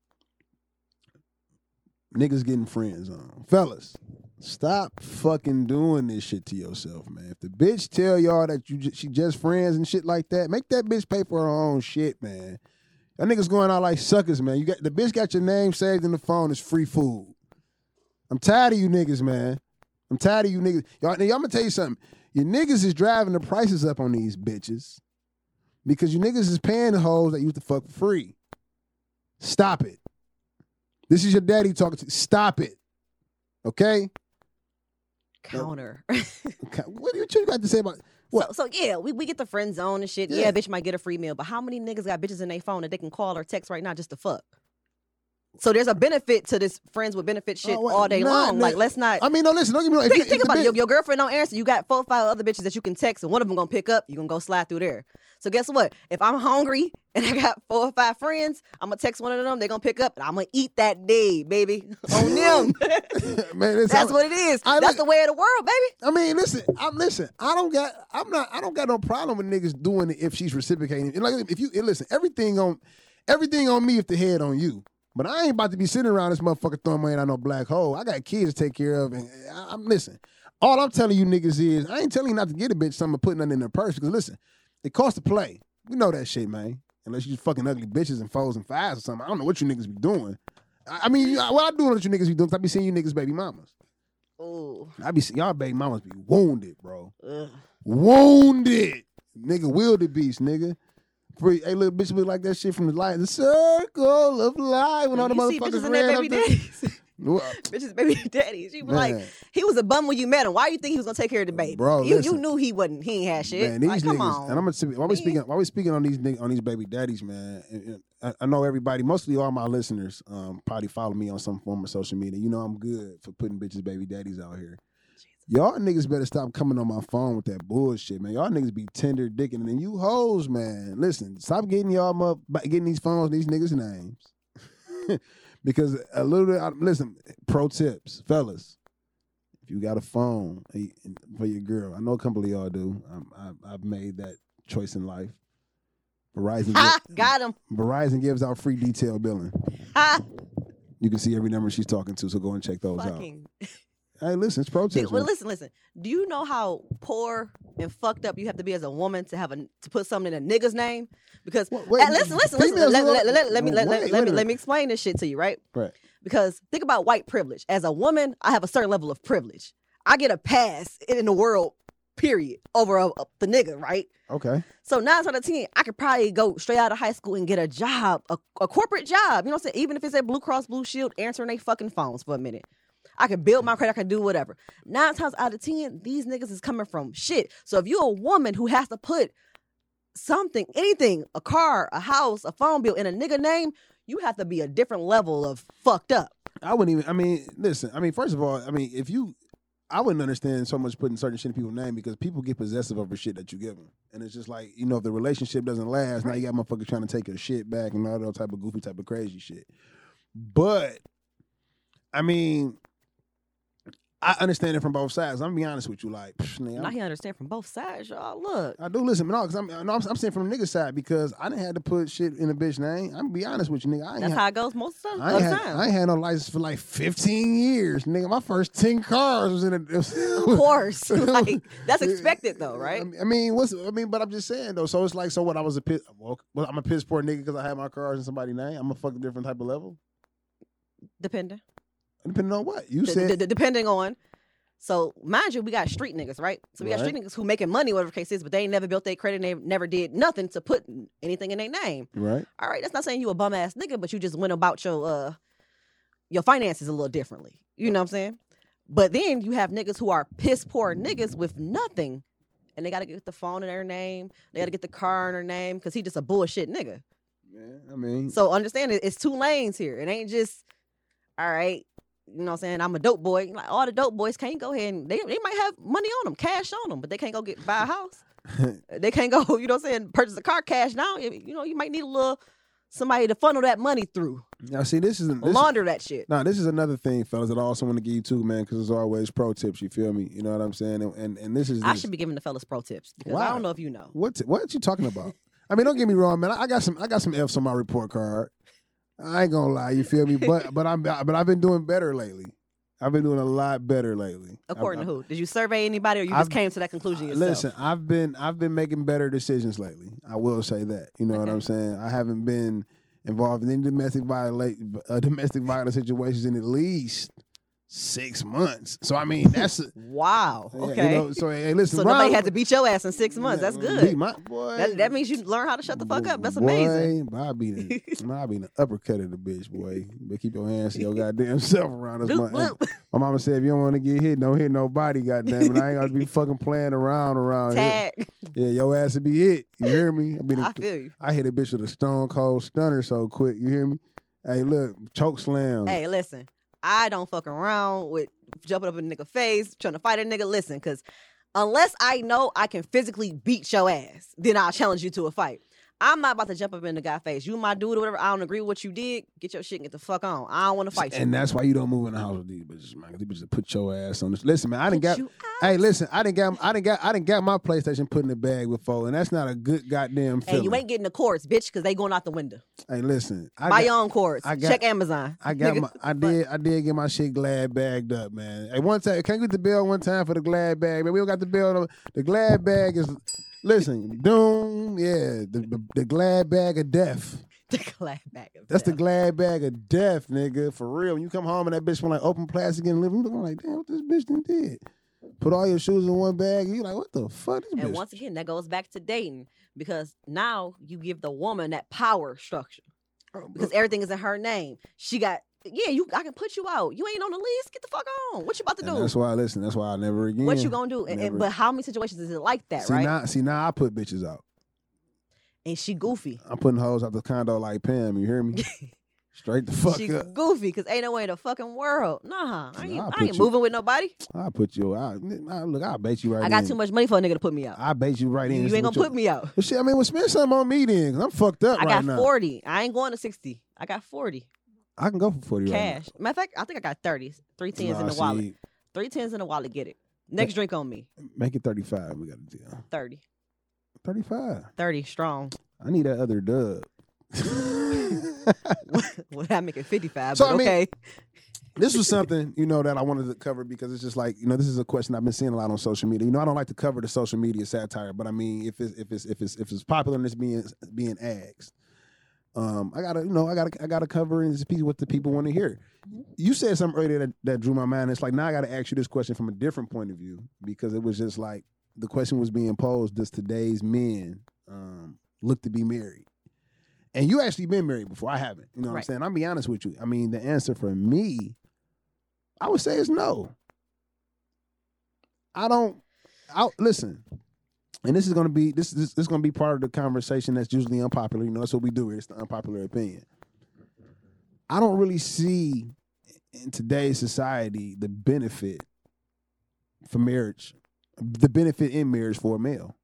Niggas getting friends on. Fellas, stop fucking doing this shit to yourself, man. If the bitch tell y'all that she just friends and shit like that, make that bitch pay for her own shit, man. That niggas going out like suckers, man. The bitch got your name saved in the phone. It's free food. I'm tired of you niggas, man. I'm tired of you niggas. Y'all, I'm going to tell you something. You niggas is driving the prices up on these bitches because you niggas is paying the hoes that used to fuck for free. Stop it. This is your daddy talking to you. Stop it. Okay? Counter. What you got to say about what? So yeah, we get the friend zone and shit. Yeah, bitch might get a free meal, but how many niggas got bitches in their phone that they can call or text right now just to fuck? So there's a benefit to this friends with benefit shit all day long. Like, let's not. I mean, no, listen. Don't get me wrong. Think about it. Your girlfriend don't answer. You got 4 or 5 other bitches that you can text, and one of them gonna pick up. You gonna go slide through there. So guess what? If I'm hungry and I got 4 or 5 friends, I'm gonna text one of them. They gonna pick up, and I'm gonna eat that day, baby, on them. Man, that's what it is. That's the way of the world, baby. I mean, listen. I don't got no problem with niggas doing it if she's reciprocating. Like, if you listen, everything on me if the head on you. But I ain't about to be sitting around this motherfucker throwing money out no black hole. I got kids to take care of, and listen. All I'm telling you niggas is, I ain't telling you not to get a bitch something to put nothing in their purse. Because listen, it costs to play. We know that shit, man. Unless you fucking ugly bitches and 4s and 5s or something. I don't know what you niggas be doing. I mean, what I do know what you niggas be doing, because I be seeing you niggas baby mamas. Oh. I be seeing y'all baby mamas be wounded, bro. Ugh. Wounded. Nigga, wildebeest, nigga. Hey, little bitch look like that shit from the circle of life when all the motherfuckers ran up Well, Bitches baby daddy. She was like, man. he was a bum when you met him. Why you think he was gonna take care of the baby? Bro, you listen. knew he ain't had shit. Man, these Like, come niggas, on. and I'm gonna say, while we speaking on these baby daddies, man. And I know everybody, mostly all my listeners, probably follow me on some form of social media. You know I'm good for putting bitches baby daddies out here. Y'all niggas better stop coming on my phone with that bullshit, man. Y'all niggas be tender dicking, and then you hoes, man. Listen, stop getting getting these phones, these niggas' names, because a little bit. Listen, pro tips, fellas. If you got a phone for your girl, I know a couple of y'all do. I've made that choice in life. Verizon Got him. Verizon gives out free detail billing. You can see every number she's talking to, so go and check those Fucking. out. Hey, listen, it's pro tips. Well, man. listen. Do you know how poor and fucked up you have to be as a woman to put something in a nigga's name? Because Wait, listen. females Let me explain this shit to you, right? Right. Because think about white privilege. As a woman, I have a certain level of privilege. I get a pass in the world, period, over the nigga, right? Okay. So 9 out of 10, I could probably go straight out of high school and get a job, a corporate job. You know what I'm saying? Even if it's at Blue Cross Blue Shield, answering their fucking phones for a minute. I can build my credit, I can do whatever. 9 times out of 10, these niggas is coming from shit. So if you're a woman who has to put something, anything, a car, a house, a phone bill in a nigga name, you have to be a different level of fucked up. I wouldn't even, listen, first of all, I wouldn't understand so much putting certain shit in people's name because people get possessive over shit that you give them. And it's just like, if the relationship doesn't last, now you got motherfuckers trying to take your shit back and all that type of goofy, type of crazy shit. But, I understand it from both sides. I'm gonna be honest with you, like, nigga, Now he understand from both sides, y'all. Look. I do listen, but I'm saying from the nigga side because I didn't have to put shit in a bitch name. I'm gonna be honest with you, nigga. That's how it goes most of the I time. ain't had no license for like 15 years, nigga. My first 10 cars was in a. Of course, like that's expected though, right? But I'm just saying though. So it's like, so what? I was I'm a piss poor nigga because I had my cars in somebody's name. I'm a fucking different type of level. Depending on what you said. Depending on. So mind you, we got street niggas, right? So we got street niggas who making money, whatever the case is, but they ain't never built their credit. And they never did nothing to put anything in their name. Right. All right. That's not saying you a bum ass nigga, but you just went about your finances a little differently. You know what I'm saying? But then you have niggas who are piss poor niggas with nothing, and they got to get the phone in their name. They got to get the car in their name because he just a bullshit nigga. Yeah, So understand it. It's two lanes here. It ain't just all right. You know what I'm saying? I'm a dope boy. Like all the dope boys can't go ahead and they might have money on them, cash on them, but they can't go buy a house. They can't go, you know what I'm saying, purchase a car cash now. You might need somebody to funnel that money through. Now, see, launder that shit. Nah, this is another thing, fellas, that I also want to give you too, man, because it's always pro tips. You feel me? You know what I'm saying? And this is. I should be giving the fellas pro tips because I don't know if you know. What you talking about? Don't get me wrong, man. I got some F's on my report card. I ain't gonna lie, you feel me? But I've been doing better lately. I've been doing a lot better lately. According to who? Did you survey anybody, or you just came to that conclusion yourself? Listen, I've been making better decisions lately. I will say that. You know what I'm saying? I haven't been involved in any domestic violence situations in at least 6 months. So that's wow. Okay. Hey, listen. So nobody had to beat your ass in 6 months. That's good. Beat my boy. That means you learn how to shut the fuck up. That's amazing. Boy, I'll be the uppercut of the bitch, boy. But keep your hands to your goddamn self around us. My mama said, if you don't want to get hit, don't hit nobody, goddamn it. I ain't got to be fucking playing around Tag. here. Yeah, your ass would be hit. You hear me? I feel you. I hit a bitch with a stone cold stunner so quick. You hear me? Hey, look, choke slam. Hey, listen. I don't fuck around with jumping up in a nigga face, trying to fight a nigga. Listen, because unless I know I can physically beat your ass, then I'll challenge you to a fight. I'm not about to jump up in the guy's face. You my dude or whatever. I don't agree with what you did. Get your shit and get the fuck on. I don't want to fight you. And that's why you don't move in the house with these bitches, man. These bitches put your ass on this. Listen, man, I done got my PlayStation put in the bag before, and that's not a good goddamn feeling. Hey, you ain't getting the cords, bitch, because they going out the window. Hey, listen, buy your own cords. Check Amazon. I did get my shit Glad bagged up, man. Hey, one time, can I get the bill one time for the Glad bag? Man, we don't got the bill. The Glad bag is. Listen, Doom, yeah, the Glad bag of death. The Glad bag of death. That's the Glad bag of death, nigga, for real. When you come home and that bitch smell like open plastic in the living room, I'm like, damn, what this bitch done did? Put all your shoes in one bag, and you like, what the fuck? This and bitch. Once again, that goes back to dating because now you give the woman that power structure because everything is in her name. She got I can put you out. You ain't on the lease. Get the fuck on. What you about to And do? that's why, listen, that's why I never again. What you gonna do? But how many situations is it like that, right? Now I put bitches out. And she goofy. I'm putting hoes out the condo like Pam. You hear me? Straight the fuck She up. goofy because ain't no way in the fucking world. Nah, I I'll ain't put you- moving with nobody. I'll put you out. Look, I'll bait you right in. I got too much money for a nigga to put me out. I bait you right in. You ain't gonna put me out. But shit, I mean, well, spend something on me then, 'cause I'm fucked up I right got now. 40. I ain't going to 60. I got 40 I can go for 40 cash. Matter of fact, I think I got 30. 3 right tens now. in the Nah, wallet. see, 3 tens in the wallet. Get it. Next drink on me. Make it 35. We got a deal. 30. 35. 30 strong. I need that other dub. Well, I make it 55. So, but I mean, okay. This was something, that I wanted to cover because it's just like, this is a question I've been seeing a lot on social media. I don't like to cover the social media satire, but I mean, if it's popular and it's being asked, I gotta cover and speak what the people want to hear. You said something earlier that drew my mind. It's like, now I gotta ask you this question from a different point of view, because it was just like the question was being posed: does today's men look to be married? And you actually been married before. I haven't. You know what I'm Right. saying? I'll be honest with you. I mean, the answer for me, I would say is no. Listen, and this is gonna be this is gonna be part of the conversation that's usually unpopular. That's what we do here. It's the unpopular opinion. I don't really see in today's society the benefit for marriage, the benefit in marriage for a male.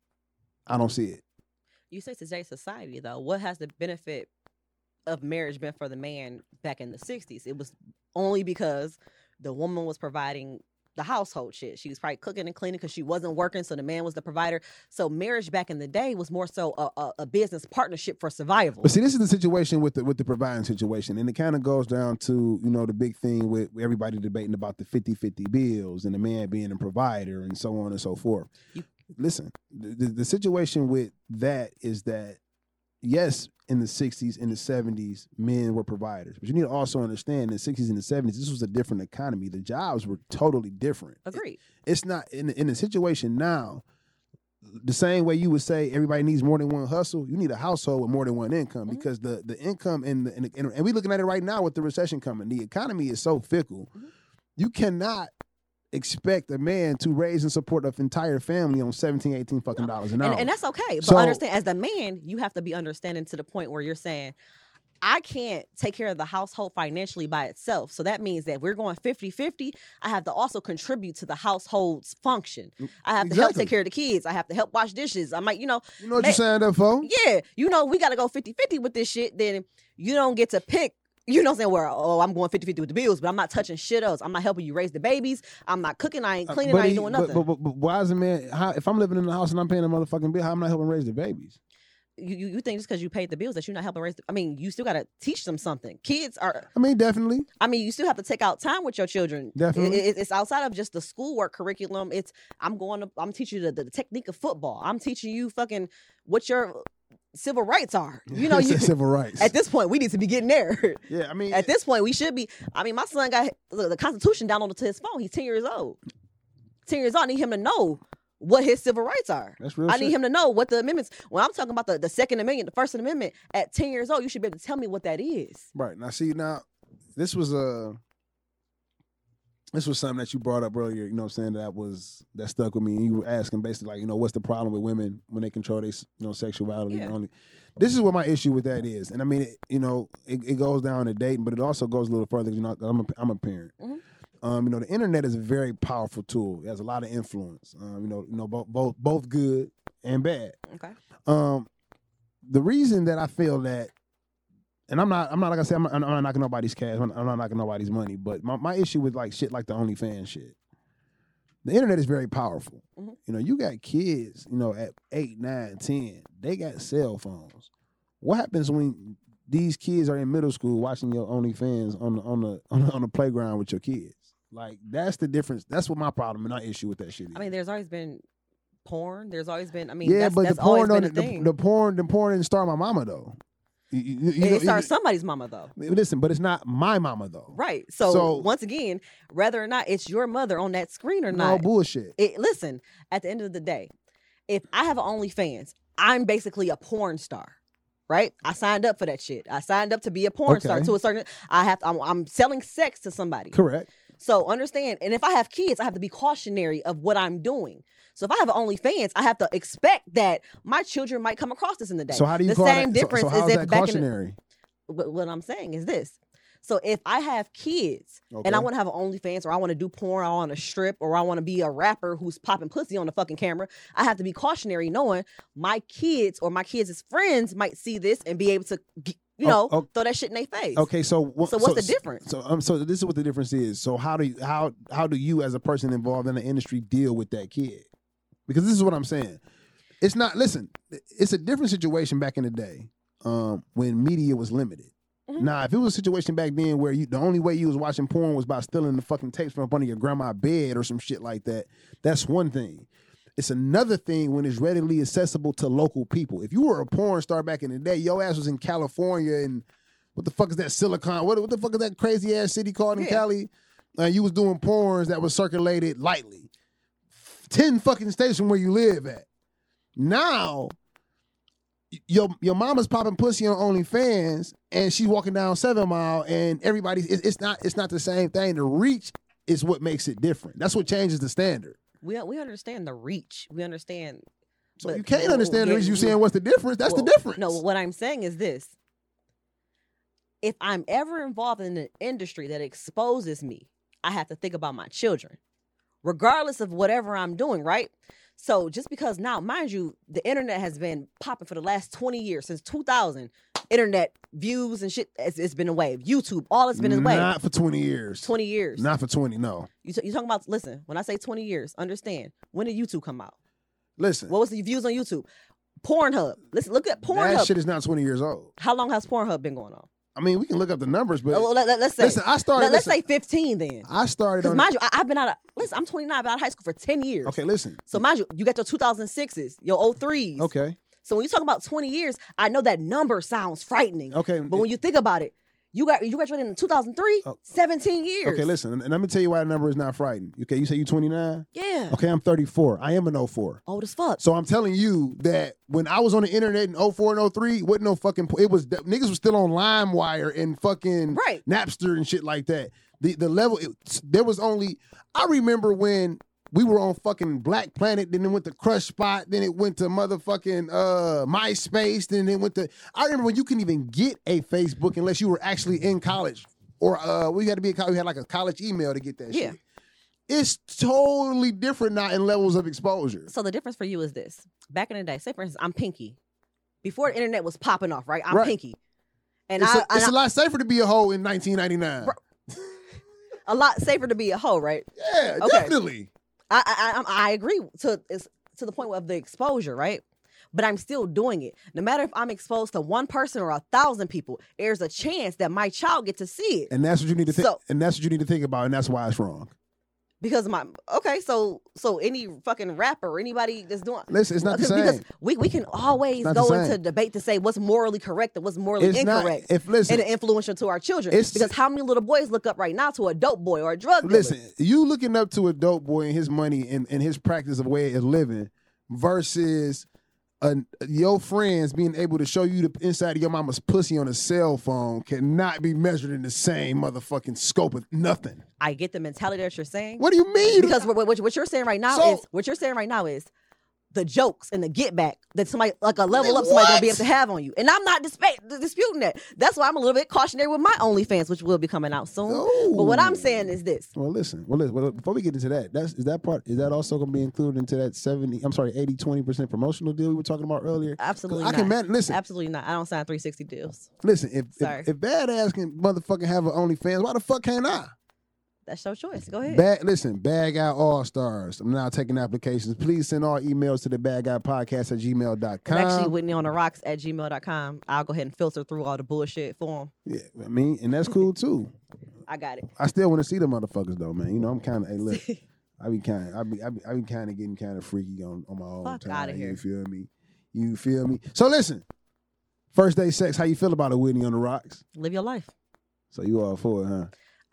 I don't see it. You say today's society, though. What has the benefit of marriage been for the man back in the 60s? It was only because the woman was providing the household shit. She was probably cooking and cleaning because she wasn't working, so the man was the provider. So marriage back in the day was more so a business partnership for survival. But see, this is the situation with the providing situation, and it kind of goes down to the big thing with everybody debating about the 50-50 bills and the man being a provider and so on and so forth. Listen, the situation with that is that, yes, in the 60s, in the 70s, men were providers. But you need to also understand in the 60s and the 70s, this was a different economy. The jobs were totally different. Agreed. It's not, in the situation now, the same way you would say everybody needs more than one hustle, you need a household with more than one income, because the income and we're looking at it right now with the recession coming. The economy is so fickle. You cannot expect a man to raise and support an entire family on $17, $18 fucking dollars an hour. And that's okay. But So- understand, as the man, you have to be understanding to the point where you're saying, I can't take care of the household financially by itself. So that means that if we're going 50-50, I have to also contribute to the household's function. I have to help Exactly. take care of the kids. I have to help wash dishes. I might, You know what you signed up for? yeah, we got to go 50-50 with this shit. Then you don't get to pick. You know what I'm saying? Where, I'm going 50-50 with the bills, but I'm not touching shit else. I'm not helping you raise the babies. I'm not cooking. I ain't cleaning. I ain't doing nothing. But why is a man, if I'm living in the house and I'm paying a motherfucking bill, how am I helping raise the babies? You think just because you paid the bills that you're not helping raise you still got to teach them something. Kids are, I mean, definitely. you still have to take out time with your children. Definitely. It's outside of just the schoolwork curriculum. I'm teaching you the technique of football. I'm teaching you fucking what your civil rights are. Civil rights. At this point, we need to be getting there. Yeah, I mean, At this point, we should be. My son got the Constitution downloaded to his phone. He's 10 years old. 10 years old. I need him to know what his civil rights are. That's real I need shit. him to know what the amendments. When I'm talking about the Second Amendment, the First Amendment, at 10 years old, you should be able to tell me what that is. Right. Now, see, this was something that you brought up earlier, you know what I'm saying, that stuck with me. And you were asking basically, like, what's the problem with women when they control their sexuality? Yeah. This is what my issue with that is. And I mean, it goes down to dating, but it also goes a little further. I'm a parent. Mhm. The internet is a very powerful tool. It has a lot of influence. Both good and bad. Okay. The reason that I feel that, and I'm not like I said, I'm not knocking nobody's cash. I'm not knocking nobody's money. But my issue with like shit like the OnlyFans shit, the internet is very powerful. Mhm. You got kids, at 8, 9, 10, they got cell phones. What happens when these kids are in middle school watching your OnlyFans on the playground with your kids? Like, that's the difference. That's what my problem and my issue with that shit is. There's always been porn. There's always been. Yeah, but that's the porn, always been a thing. the porn didn't start my mama though. It starts somebody's mama though. Listen, but it's not my mama though. Right. So So- once again, whether or not it's your mother on that screen or No not, bullshit. listen, at the end of the day, if I have an OnlyFans, I'm basically a porn star. right? I signed up for that shit. I signed up to be a porn star Okay. to a certain. I'm selling sex to somebody. Correct. So understand, and if I have kids, I have to be cautionary of what I'm doing. So if I have OnlyFans, I have to expect that my children might come across this in the day. So how do you the call same that? difference so how is is if that back cautionary? what I'm saying is this. So if I have kids Okay. and I want to have an OnlyFans, or I want to do porn, or I want to strip, or I want to be a rapper who's popping pussy on the fucking camera, I have to be cautionary, knowing my kids or my kids' friends might see this and be able to, throw that shit in their face. Okay, so So what's the difference? So this is what the difference is. So how do you as a person involved in the industry deal with that kid? Because this is what I'm saying. It's not. Listen, it's a different situation back in the day when media was limited. Mm-hmm. Now, if it was a situation back then where the only way you was watching porn was by stealing the fucking tapes from up under your grandma's bed or some shit like that, that's one thing. It's another thing when it's readily accessible to local people. If you were a porn star back in the day, your ass was in California and what the fuck is that Silicon? What the fuck is that crazy ass city called in Cali? You was doing porns that was circulated lightly. 10 fucking states from where you live at. Now, your mama's popping pussy on OnlyFans and she's walking down 7 Mile and everybody, it's not the same thing. The reach is what makes it different. That's what changes the standard. We understand the reach. We understand. So you can't understand the reach. You saying what's the difference? That's the difference. No, what I'm saying is this. If I'm ever involved in an industry that exposes me, I have to think about my children, regardless of whatever I'm doing, right? So just because now, mind you, the internet has been popping for the last 20 years, since 2000, internet views and shit, it's been a wave. YouTube, all it's been a wave. Not for 20 years. 20 years. Not for 20, no. You talking about, listen, when I say 20 years, understand, when did YouTube come out? Listen. What was the views on YouTube? Pornhub. Listen, look at Pornhub. That shit is not 20 years old. How long has Pornhub been going on? I mean, we can look up the numbers, but Well, let's say. listen, I started. Let's say 15 then. I started Because on. mind you, I've been out of. Listen, I'm 29. I've been out of high school for 10 years. Okay, listen. So mind you, you got your 2006s, your 03s. Okay. So when you talk about 20 years, I know that number sounds frightening. Okay. But when you think about it, you graduated in 2003, 17 years. Okay, listen, and let me tell you why the number is not frightening. Okay, you say you 29? Yeah. Okay, I'm 34. I am an 04. Old as fuck. So I'm telling you that when I was on the internet in 04 and 03, wasn't no fucking, it was, niggas was still on LimeWire and fucking Napster and shit like that. The level, there was only, I remember when we were on fucking Black Planet, then it went to Crush Spot, then it went to motherfucking MySpace, then it went to, I remember when you couldn't even get a Facebook unless you were actually in college. Or we had to be in college, we had like a college email to get that shit. It's totally different now in levels of exposure. So the difference for you is this. Back in the day, say for instance, I'm Pinky. Before the internet was popping off, right? I'm Pinky. And it's a lot safer to be a hoe in 1999. A lot safer to be a hoe, right? Yeah, definitely. I agree to the point of the exposure, right? But I'm still doing it. No matter if I'm exposed to one person or 1,000 people, there's a chance that my child gets to see it. And that's what you need to think. And that's what you need to think about. And that's why it's wrong. Because so any fucking rapper or anybody that's doing, listen, it's not the same. Because we can always go into debate to say what's morally correct and what's morally incorrect. And influential to our children. Because how many little boys look up right now to a dope boy or a drug dealer? Listen, you looking up to a dope boy and his money and his practice of way of living versus your friends being able to show you the inside of your mama's pussy on a cell phone cannot be measured in the same motherfucking scope of nothing. I get the mentality that you're saying. What do you mean? Because what you're saying right now is the jokes and the get back that somebody, like a level up, somebody gonna be able to have on you. And I'm not disputing that. That's why I'm a little bit cautionary with my OnlyFans, which will be coming out soon. Oh. But what I'm saying is this. Well, listen. Before we get into that, is that also gonna be included into that 80-20% promotional deal we were talking about earlier? Absolutely not. Listen. Absolutely not. I don't sign 360 deals. Listen, if badass can motherfucking have an OnlyFans, why the fuck can't I? That's your choice. Go ahead. Bag Out All Stars. I'm now taking applications. Please send all emails to the bagoutpodcast@gmail.com. Actually, WhitneyOnTheRocks@gmail.com. I'll go ahead and filter through all the bullshit for them. Yeah, I mean, and that's cool too. I got it. I still want to see the motherfuckers though, man. You know, I'm kind of, hey, look, I be kind of getting kind of freaky on my own Fuck time. out of here. You feel me? So listen, first day sex. How you feel about it, Whitney on the Rocks? Live your life. So you all for it, huh?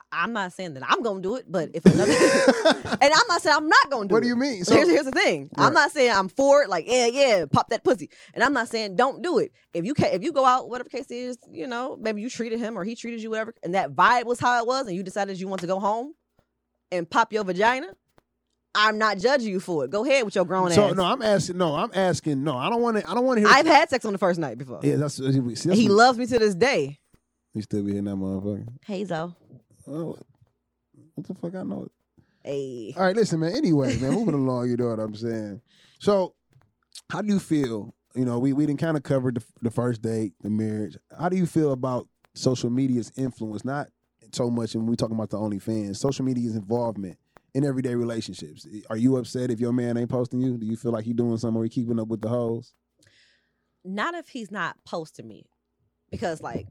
I'm not saying that I'm gonna do it, but if another, and I'm not saying I'm not gonna do it. What do you mean? So here's the thing. Right. I'm not saying I'm for it. Like yeah, pop that pussy. And I'm not saying don't do it. If you go out, whatever case is, maybe you treated him or he treated you, whatever, and that vibe was how it was, and you decided you want to go home and pop your vagina. I'm not judging you for it. Go ahead with your grown ass. So no, I'm asking. No, I don't want to hear. I've had sex on the first night before. Yeah, that's he loves me to this day. He still be hitting that motherfucker. Hey, Zo. Oh, what the fuck? I know it. Hey. All right, listen, man. Anyway, man, moving along. You know what I'm saying. So, how do you feel? We didn't kind of cover the first date, the marriage. How do you feel about social media's influence? Not so much, and we talking about the OnlyFans. Social media's involvement in everyday relationships. Are you upset if your man ain't posting you? Do you feel like he doing something or he keeping up with the hoes? Not if he's not posting me. Because, like,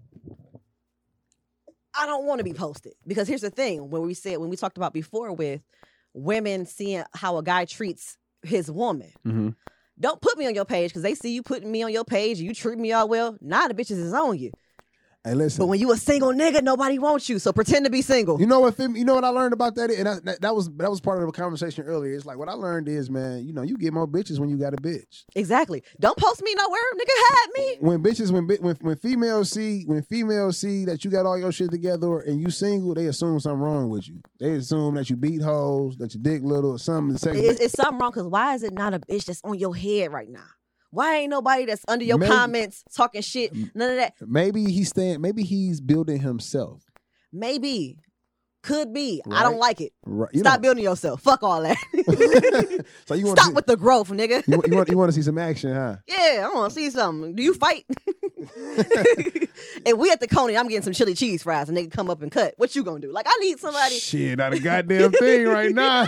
I don't want to be posted. Because here's the thing. When we talked about before with women seeing how a guy treats his woman. Mm-hmm. Don't put me on your page because they see you putting me on your page. You treat me all well. Now the bitches is on you. Hey, listen. But when you a single nigga, nobody wants you. So pretend to be single. You know what I learned about that? And that was part of the conversation earlier. It's like what I learned is, man, you get more bitches when you got a bitch. Exactly. Don't post me nowhere, nigga. Had me. When females see that you got all your shit together and you single, they assume something wrong with you. They assume that you beat hoes, that you dick little, or something. It's something wrong because why is it not a bitch that's on your head right now? Why ain't nobody that's under your comments talking shit? None of that. Maybe he's building himself. Maybe. Could be. Right. I don't like it. Right. Stop building yourself. Fuck all that. So you Stop with the growth, nigga. you want to see some action, huh? Yeah, I want to see something. Do you fight? If we at the Coney, I'm getting some chili cheese fries and they can come up and cut. What you gonna do? Like, I need somebody. Shit, not a goddamn thing right now.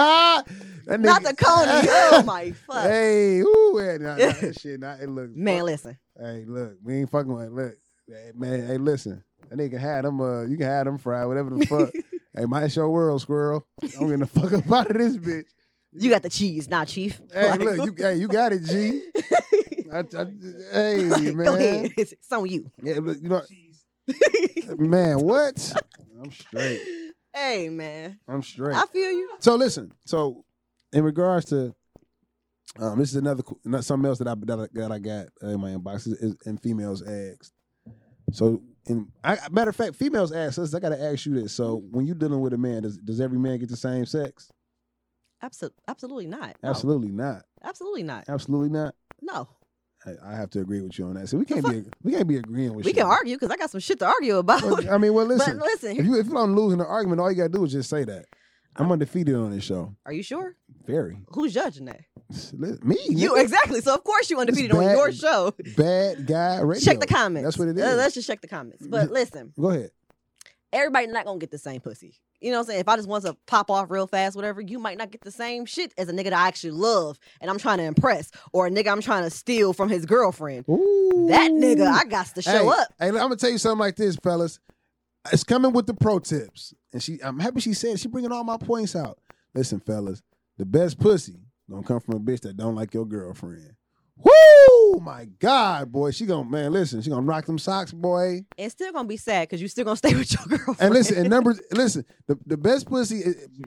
Not the Coney. Oh my fuck. Hey, ooh, that shit. Hey, look, man, fuck. listen. Hey, look, we ain't fucking with. Look, hey, man. Hey, listen. That nigga had them. You can have them fried, whatever the fuck. Hey, my show world, squirrel. I'm getting the fuck up out of this bitch. You got the cheese, not chief. Hey, Like, look, you got it, G. Hey, man. Go ahead. It's on you. Yeah, look, man, what? I'm straight. Hey, man. I'm straight. I feel you. So listen. So in regards to this is something else that I got in my inbox is in females asked. So matter of fact, females ask us. I got to ask you this. So when you're dealing with a man, does every man get the same sex? Absolutely not. No. Absolutely not. Absolutely not. Absolutely not. No. I have to agree with you on that. So we can't be agreeing with. We can argue because I got some shit to argue about. Well, listen. But listen. If I'm losing the argument, all you gotta do is just say that. I'm undefeated on this show. Are you sure? Very. Who's judging that? Me. You, exactly. So of course you undefeated on your show. Bad guy radio. Check the comments. That's what it is. Let's just check the comments. But listen. Go ahead. Everybody not gonna get the same pussy. You know what I'm saying? If I just want to pop off real fast, whatever, you might not get the same shit as a nigga that I actually love and I'm trying to impress, or a nigga I'm trying to steal from his girlfriend. Ooh. That nigga, I got to show up. Hey, I'm gonna tell you something like this, fellas. It's coming with the pro tips, and I'm happy she said she bringing all my points out. Listen, fellas, the best pussy gonna come from a bitch that don't like your girlfriend. Woo! My God, boy, she gonna rock them socks, boy. And still gonna be sad because you still gonna stay with your girlfriend. And listen, the best pussy.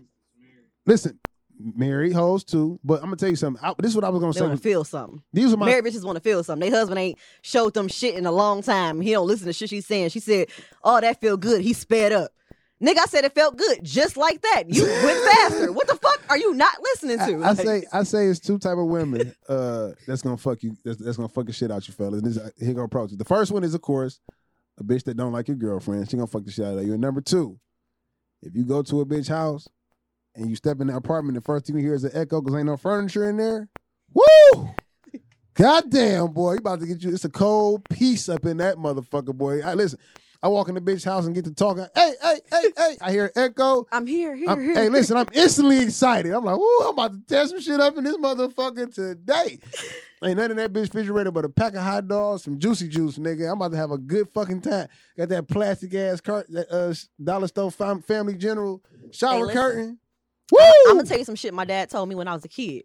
Listen, married hoes too. But I'm gonna tell you something. This is what I was gonna they say. Want to feel something. These are my married bitches want to feel something. Their husband ain't showed them shit in a long time. He don't listen to shit she's saying. She said, "Oh, that feel good." He sped up. Nigga, I said it felt good, just like that. You went faster. What the fuck are you not listening to? I say it's two type of women that's gonna fuck you. That's gonna fuck the shit out you, fellas. And here go approach. The first one is, of course, a bitch that don't like your girlfriend. She gonna fuck the shit out of you. And number two, if you go to a bitch house and you step in the apartment, the first thing you hear is an echo because ain't no furniture in there. Woo! Goddamn, boy, you about to get you. It's a cold piece up in that motherfucker, boy. Listen. I walk in the bitch house and get to talking. Hey. I hear an echo. I'm here. Hey, listen, I'm instantly excited. I'm like, ooh, I'm about to tear some shit up in this motherfucker today. Ain't nothing in that bitch refrigerator but a pack of hot dogs, some juicy juice, nigga. I'm about to have a good fucking time. Got that plastic ass Dollar Store Family General shower curtain. Woo! I'm gonna tell you some shit my dad told me when I was a kid.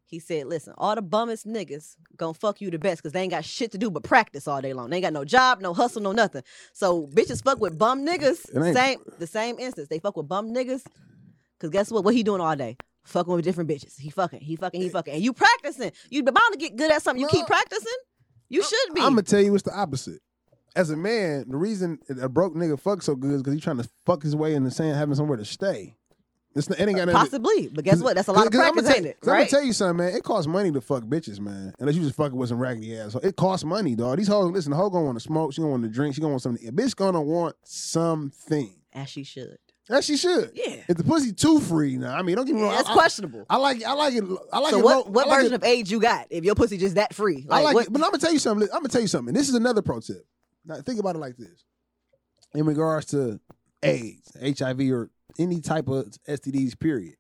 He said, listen, all the bummest niggas gonna fuck you the best because they ain't got shit to do but practice all day long. They ain't got no job, no hustle, no nothing. So bitches fuck with bum niggas. The same instance. They fuck with bum niggas because guess what? What he doing all day? Fucking with different bitches. He fucking. And you practicing. You bound to get good at something. You keep practicing. You should be. I'm going to tell you it's the opposite. As a man, the reason a broke nigga fuck so good is because he's trying to fuck his way into saying having somewhere to stay. It ain't got possibly, but guess what? That's a lot of practice, ain't it? Right? I'm gonna tell you something, man. It costs money to fuck bitches, man. Unless you just fucking with some raggedy ass. So it costs money, dog. These hoes, listen, the hoe gonna want to smoke. She gonna want to drink. She gonna want something. A bitch gonna want something. As she should. As she should. Yeah. If the pussy too free now, I mean, don't get me wrong. It's questionable. I like it. I like so it. What version of age you got? If your pussy just that free, I like it. But I'm gonna tell you something. This is another pro tip. Now think about it like this. In regards to AIDS, HIV, or any type of STDs, period.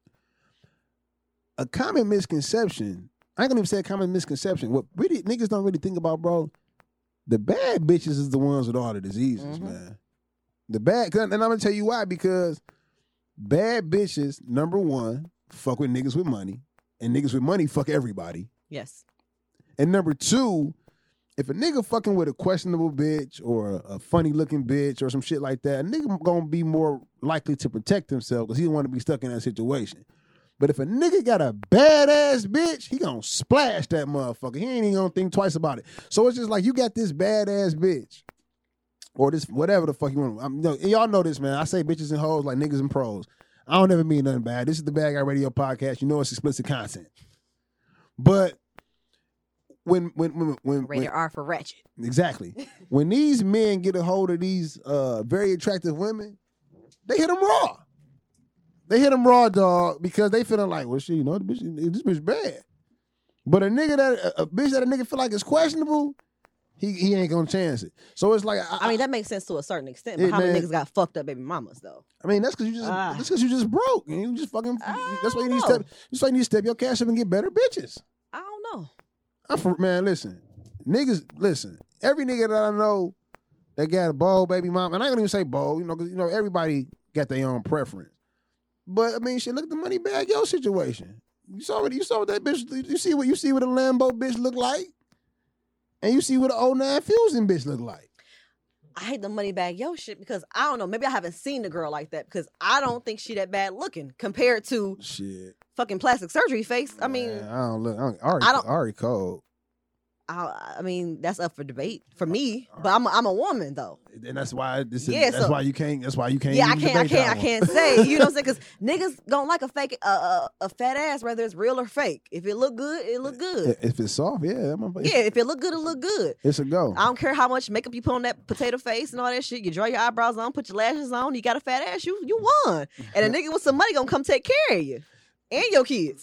A common misconception, I ain't gonna even say a common misconception. What really niggas don't really think about, bro, the bad bitches is the ones with all the diseases, man. And I'm gonna tell you why, because bad bitches, number one, fuck with niggas with money, and niggas with money fuck everybody. Yes. And number two, if a nigga fucking with a questionable bitch or a funny looking bitch or some shit like that, a nigga gonna be more likely to protect himself because he don't want to be stuck in that situation. But if a nigga got a badass bitch, he gonna splash that motherfucker. He ain't even gonna think twice about it. So it's just like you got this badass bitch or this whatever the fuck you want. Y'all know this, man. I say bitches and hoes like niggas and pros. I don't ever mean nothing bad. This is the Bad Guy Radio podcast. You know it's explicit content. But when rated R for ratchet. Exactly. When these men get a hold of these very attractive women, they hit them raw. They hit them raw, dog, because they feeling like, well, shit, you know, this bitch bad. But a bitch that a nigga feel like is questionable, he ain't gonna chance it. So it's like, I mean, that makes sense to a certain extent. But how many niggas got fucked up baby mamas though? I mean, that's because you just broke and you just fucking. That's why you need to step. That's why you need to step your cash up and get better bitches. I don't know. Man, listen, niggas, listen. Every nigga that I know that got a bold baby mama, and I ain't gonna even say bold, because everybody got their own preference. But I mean, shit, look at the money bag yo situation. You saw what that bitch. You see what a Lambo bitch look like, and you see what an 09 Fusion bitch look like. I hate the money bag yo shit because I don't know. Maybe I haven't seen a girl like that because I don't think she that bad looking compared to shit fucking plastic surgery face. I mean, I don't look. Ari cold. I mean, that's up for debate for me, but I'm a woman though, and that's why why you can't. That's why you can't. Yeah, I can't say. You know what I'm saying? Because niggas don't like a fake, a fat ass, whether it's real or fake. If it look good, it look good. If it's soft, yeah. If it look good, it look good. It's a go. I don't care how much makeup you put on that potato face and all that shit. You draw your eyebrows on, put your lashes on. You got a fat ass, you won. And a nigga with some money gonna come take care of you and your kids.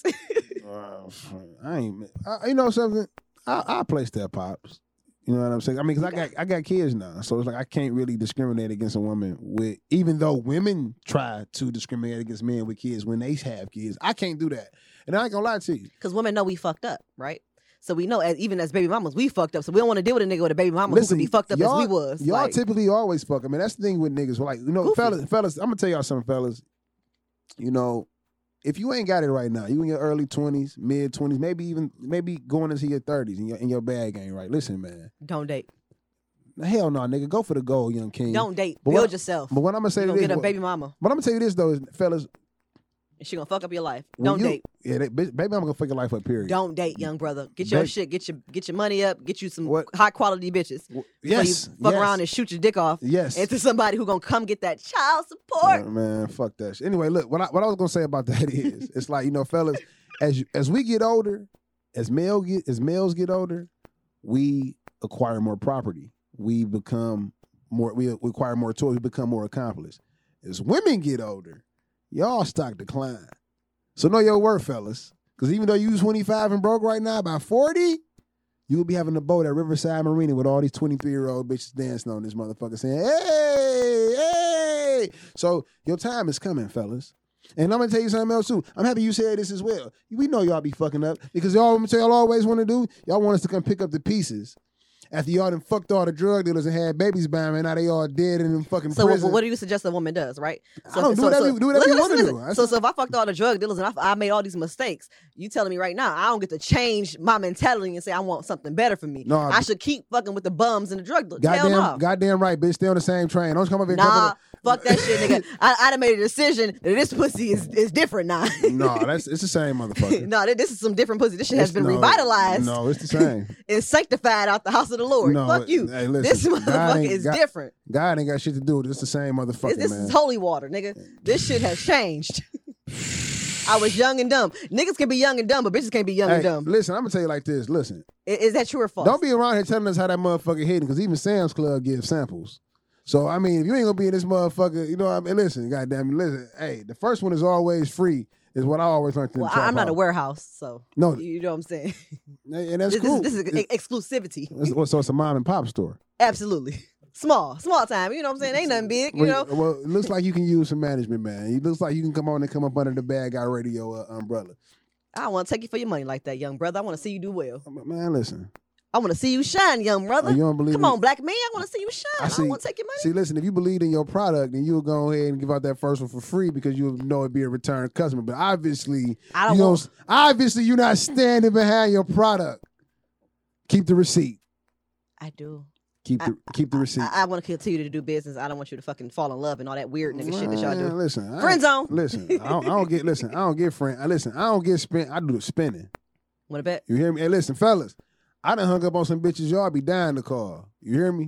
You know something. I play step pops. You know what I'm saying? I mean, because I got kids now, so it's like I can't really discriminate against a woman with, even though women try to discriminate against men with kids when they have kids. I can't do that, and I ain't gonna lie to you. Because women know we fucked up, right? So we know, even as baby mamas, we fucked up. So we don't want to deal with a nigga with a baby mama who could be fucked up as we was. Y'all typically always fuck. I mean, that's the thing with niggas. Like, fellas, I'm gonna tell y'all something, fellas. If you ain't got it right now, you in your early 20s, mid 20s, maybe going into your 30s and your bag ain't right. Listen, man. Don't date. Hell no, nigga. Go for the gold, young king. Don't date. Build yourself. But what I'm gonna say to this, get a baby mama. What I'm gonna tell you this though is, fellas, she gonna fuck up your life. Don't date. Yeah, baby mama gonna fuck your life up. Period. Don't date, young brother. Get your shit. Get your money up. Get you some high quality bitches. Yes. Before you fuck around and shoot your dick off. Yes. Into somebody who gonna come get that child support. Man, fuck that shit. Anyway, look, what I was gonna say about that is, it's like, fellas, as we get older, as males get older, we acquire more property. We acquire more toys. We become more accomplished. As women get older, y'all stock decline. So know your worth, fellas. Because even though you 25 and broke right now, by 40, you will be having a boat at Riverside Marina with all these 23-year-old bitches dancing on this motherfucker saying, hey, hey. So your time is coming, fellas. And I'm going to tell you something else, too. I'm happy you said this as well. We know y'all be fucking up because y'all always want to do, y'all want us to come pick up the pieces After y'all done fucked all the drug dealers and had babies by them, and now they all dead in them fucking So prison. what do you suggest a woman does, right? I don't do whatever you want to do. So if I fucked all the drug dealers and I made all these mistakes, you telling me right now I don't get to change my mentality and say I want something better for me. No, I should keep fucking with the bums and the drug dealers. Hell no. Goddamn right, bitch. Stay on the same train. Don't come up here. Nah, fuck that shit, nigga. I done made a decision that this pussy is different now. No, it's the same motherfucker. No, this is some different pussy. This shit has been revitalized. No, it's the same. It's sanctified out the house of the Lord. No, fuck you. Hey, listen, this motherfucker is different. God ain't got shit to do with it. It's the same motherfucker, This man. is holy water, nigga. This shit has changed. I was young and dumb. Niggas can be young and dumb, but bitches can't be young and dumb. Listen, I'm gonna tell you like this. Listen, is that true or false? Don't be around here telling us how that motherfucker hitting, because even Sam's Club gives samples. So I mean, if you ain't gonna be in this motherfucker, you know what I mean? Listen, goddamn, listen. Hey, the first one is always free. Is what I always learned. Well, I'm not a warehouse, so no, you know what I'm saying. And that's cool. This is exclusivity. So it's a mom and pop store. Absolutely. Small time. You know what I'm saying? Ain't nothing big, you know? Well, it looks like you can use some management, man. It looks like you can come up under the Bad Guy Radio umbrella. I don't want to take you for your money like that, young brother. I want to see you do well. Man, listen. I want to see you shine, young brother. You don't believe Come on, black man. I want to see you shine. I don't want to take your money. See, listen, if you believe in your product, then you'll go ahead and give out that first one for free because you know it'd be a return customer. But obviously, you're not standing behind your product. Keep the receipt. I do. Keep the receipt. I want to continue to do business. I don't want you to fucking fall in love and all that weird nigga shit that y'all do. Listen, friend zone. Listen, I don't get. Listen, I don't get friend. Listen, I don't get spent. I do the spinning. What a bet? You hear me? Hey, listen, fellas. I done hung up on some bitches. Y'all be dying to call. You hear me?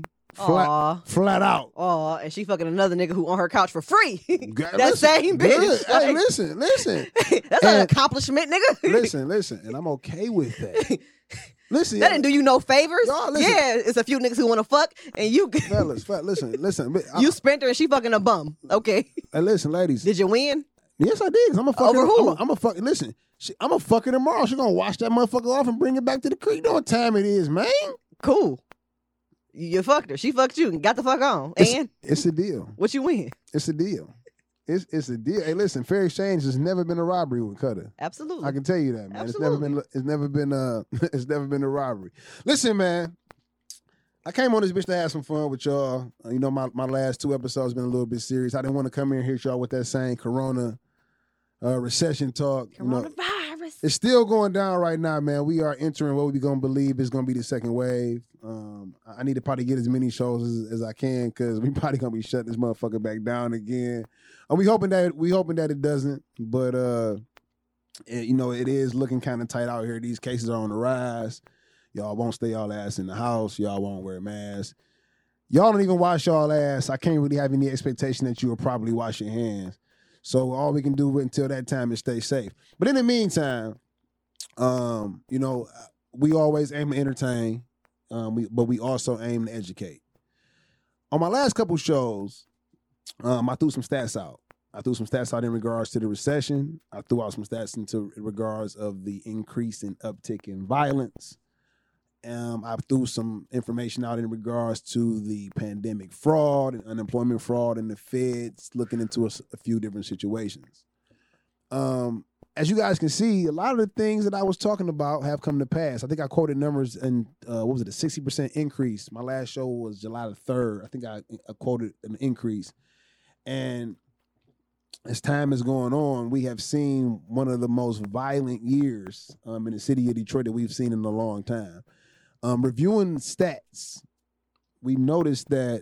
Flat out. Oh, and she fucking another nigga who on her couch for free. That same bitch. Hey, listen. That's an accomplishment, nigga. Listen, and I'm okay with that. Listen, that didn't do you no favors. Y'all, yeah, it's a few niggas who want to fuck, and you. Fellas, listen. You spent her and she fucking a bum. Okay. Hey, listen, ladies. Did you win? Yes, I did. I'm a fucking. Over who? I'm a fucking. Listen, I'm a fucking tomorrow. She gonna wash that motherfucker off and bring it back to the creek. You know what time it is, man? Cool. You fucked her. She fucked you and got the fuck on. It's a deal. What you win? It's a deal. It's a deal. Hey, listen, fair exchange has never been a robbery with Cutter. Absolutely. I can tell you that, man. Absolutely. It's never been a robbery. Listen, man. I came on this bitch to have some fun with y'all. You know, my last 2 episodes been a little bit serious. I didn't want to come here and hit y'all with that same corona recession talk. Coronavirus. It's still going down right now, man. We are entering what we gonna believe is gonna be the second wave. I need to probably get as many shows as I can because we probably gonna be shutting this motherfucker back down again. And we hoping that it doesn't, but you know, it is looking kind of tight out here. These cases are on the rise. Y'all won't stay y'all ass in the house. Y'all won't wear masks. Y'all don't even wash y'all ass. I can't really have any expectation that you will probably wash your hands. So all we can do until that time is stay safe. But in the meantime, you know, we always aim to entertain, but we also aim to educate. On my last couple shows, I threw some stats out. I threw some stats out in regards to the recession. I threw out some stats in regards of the increase in uptick in violence. I threw some information out in regards to the pandemic fraud and unemployment fraud and the feds looking into a few different situations. As you guys can see, a lot of the things that I was talking about have come to pass. I think I quoted numbers and what was it, a 60% increase. My last show was July the 3rd. I think I quoted an increase. And as time is going on, we have seen one of the most violent years in the city of Detroit that we've seen in a long time. Reviewing stats, we noticed that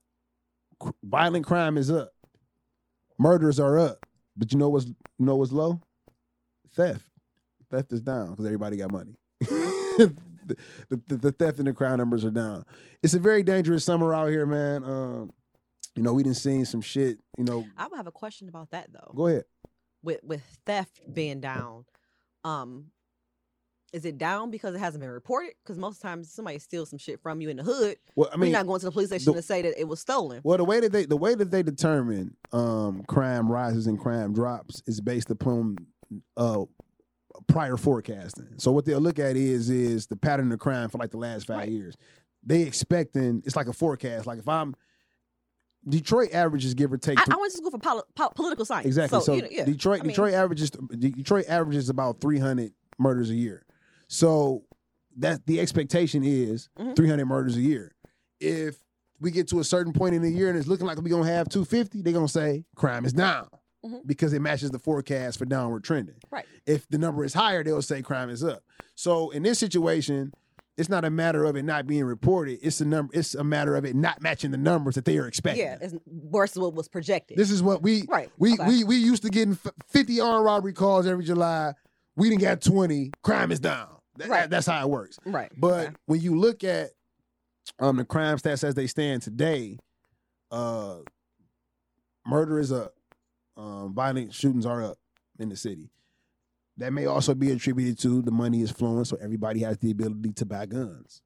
violent crime is up. Murders are up. But you know what's low? Theft. Theft is down because everybody got money. the theft and the crime numbers are down. It's a very dangerous summer out here, man. You know, we done seen some shit, you know. I would have a question about that, though. Go ahead. With theft being down, is it down because it hasn't been reported? Because most times somebody steals some shit from you in the hood. Well, I mean, you're not going to the police station to say that it was stolen. Well, the way that they determine crime rises and crime drops is based upon prior forecasting. So what they'll look at is the pattern of crime for like the last 5 years. They expecting, it's like a forecast. Like if I'm Detroit averages, give or take. I went to school for political science. Exactly. So Detroit averages about 300 murders a year. So that the expectation is 300 murders a year. If we get to a certain point in the year and it's looking like we're going to have 250, they're going to say crime is down because it matches the forecast for downward trending. Right. If the number is higher, they'll say crime is up. So in this situation, it's not a matter of it not being reported. It's a matter of it not matching the numbers that they are expecting. Yeah, it's worse than what was projected. This is what we used to getting 50 armed robbery calls every July. We didn't get 20. Crime is down. That's how it works. Right. But when you look at the crime stats as they stand today, murder is up. Violent shootings are up in the city. That may also be attributed to the money is flowing, so everybody has the ability to buy guns.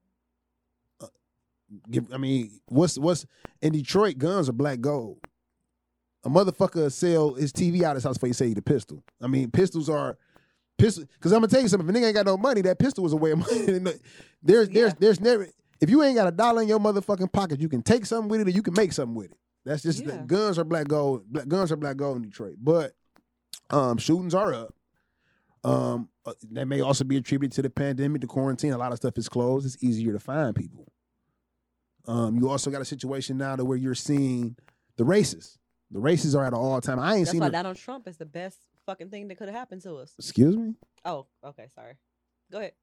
What's in Detroit? Guns are black gold. A motherfucker sell his TV out of his house before he say the pistol. I mean, pistols. Because I'm gonna tell you something. If a nigga ain't got no money, that pistol was a way of money. There's never. If you ain't got $1 in your motherfucking pocket, you can take something with it or you can make something with it. That's just guns are black gold. Guns are black gold in Detroit. But shootings are up. That may also be attributed to the pandemic, the quarantine. A lot of stuff is closed. It's easier to find people. You also got a situation now to where you're seeing the races. The races are at an all-time. That's why Donald Trump is the best fucking thing that could have happened to us. Excuse me? Oh, okay, sorry. Go ahead.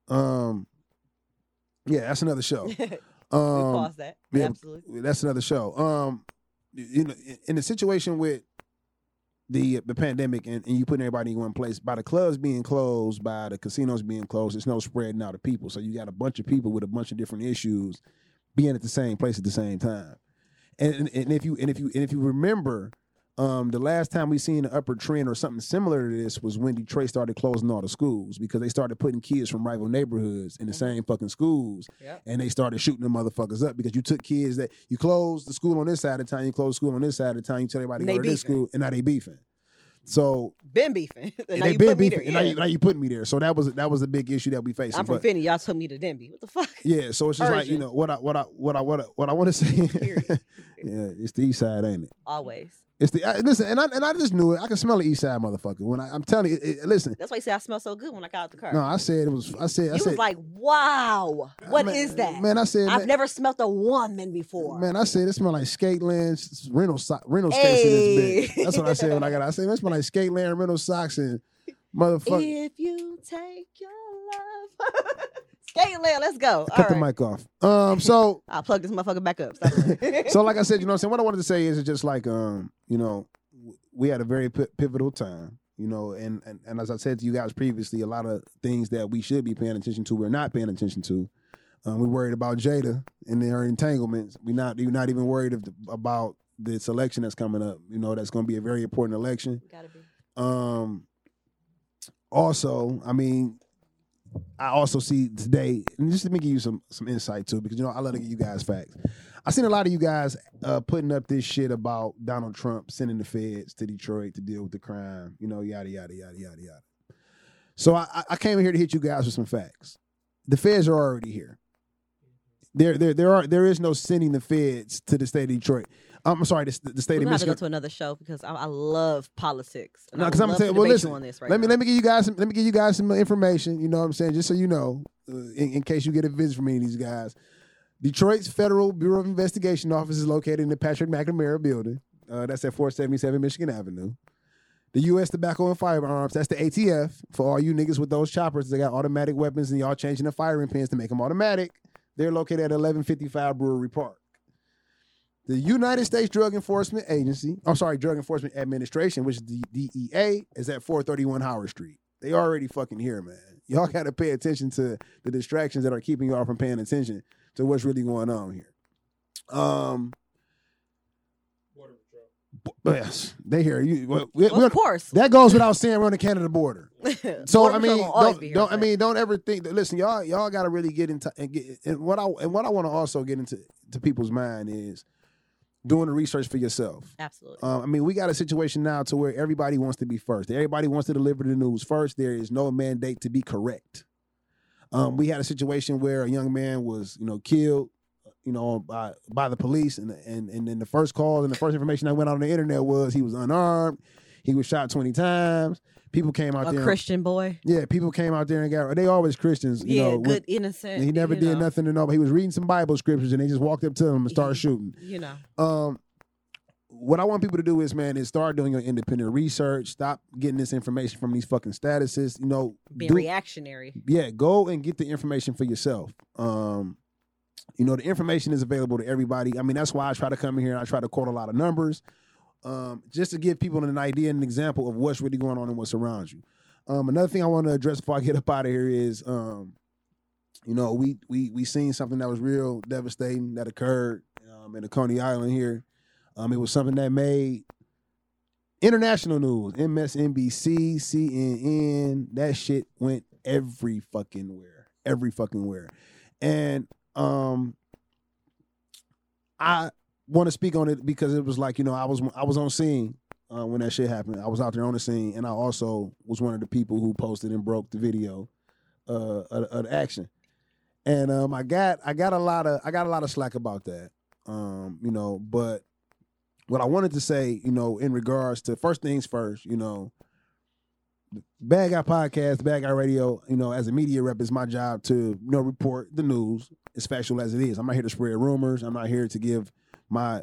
Yeah, that's another show. We pause that. Yeah, absolutely. That's another show. In the situation with the pandemic and you putting everybody in one place, by the clubs being closed, by the casinos being closed, there's no spreading out of people. So you got a bunch of people with a bunch of different issues being at the same place at the same time. And if you remember, the last time we seen an upward trend or something similar to this was when Detroit started closing all the schools because they started putting kids from rival neighborhoods in the same fucking schools, and they started shooting them motherfuckers up because you took kids that you closed the school on this side of town, you closed the school on this side of town, you tell everybody to go to this school, and now they beefing. So been beefing. And they been beefing. And now you put me there. So that was a big issue that we facing. I'm from Finney. Y'all took me to Denby. What the fuck? Yeah. So it's just like, you know, what I want to say. Yeah, it's the East Side, ain't it? Always. It's the listen, and I just knew it. I can smell the East Side motherfucker. When I'm telling you, listen. That's why you say I smell so good when I got out the car. No, I said it was. I said was like, wow, what is that? Man, I said I've never smelled a woman before. Man, I said it smelled like Skateland, rental skates in this bitch. That's what I said when I got out. I said it smelled like Skateland, rental socks, and motherfucker. If you take your love. Skateland, let's go. Cut the mic off. So I'll plug this motherfucker back up. So like I said, you know what I'm saying? What I wanted to say is just like, you know, we had a very pivotal time, you know, and as I said to you guys previously, a lot of things that we should be paying attention to, we're not paying attention to. We're worried about Jada and their entanglements. We're not even worried about this election that's coming up. You know, that's going to be a very important election. Gotta be. Also, I mean, I also see today, and just let me give you some insight too, because you know I love to give you guys facts. I seen a lot of you guys putting up this shit about Donald Trump sending the feds to Detroit to deal with the crime, you know, yada yada yada yada yada. So I came here to hit you guys with some facts. The feds are already here. There is no sending the feds to the state of Detroit. I'm sorry, the state of Michigan. We're gonna have to go to another show because I love politics. No, because I'm gonna say, well, listen. On this let me give you guys some information. You know what I'm saying, just so you know, in case you get a visit from any of these guys. Detroit's Federal Bureau of Investigation office is located in the Patrick McNamara building. That's at 477 Michigan Avenue. The U.S. Tobacco and Firearms, that's the ATF. For all you niggas with those choppers, they got automatic weapons and y'all changing the firing pins to make them automatic. They're located at 1155 Brewery Park. The United States Drug Enforcement Administration, which is the DEA, is at 431 Howard Street. They already fucking here, man. Y'all got to pay attention to the distractions that are keeping y'all from paying attention to what's really going on here. Yes, they hear you. Of course, that goes without saying. We're on the Canada border, so I mean, don't ever think that. Listen, y'all got to really get into and what I want to also get into people's mind is doing the research for yourself. Absolutely. I mean, we got a situation now to where everybody wants to be first. Everybody wants to deliver the news first. There is no mandate to be correct. We had a situation where a young man was, you know, killed, you know, by the police, and then the first call and the first information that went out on the internet was he was unarmed. he was shot 20 times. People came out A there. Christian boy. Yeah, people came out there and got. They always Christians, you Yeah, know. good, innocent. And he never you did know, nothing to nobody. He was reading some Bible scriptures and they just walked up to him and started shooting. You know. What I want people to do is, man, is start doing your independent research. Stop getting this information from these fucking statuses. You know, Being reactionary. Yeah, go and get the information for yourself. You know, the information is available to everybody. I mean, that's why I try to come in here and I try to quote a lot of numbers, just to give people an idea and an example of what's really going on and what's around you. Another thing I want to address before I get up out of here is, you know, we seen something that was real devastating that occurred in the Coney Island here. It was something that made international news, MSNBC, CNN, that shit went every fucking where. And I want to speak on it because it was like, you know, I was on scene when that shit happened. I was out there on the scene, and I also was one of the people who posted and broke the video of the action. And I got a lot of slack about that. You know, but what I wanted to say, you know, in regards to first things first, you know, Bad Guy Podcast, Bad Guy Radio, you know, as a media rep, it's my job to, you know, report the news as factual as it is. I'm not here to spread rumors. I'm not here to give my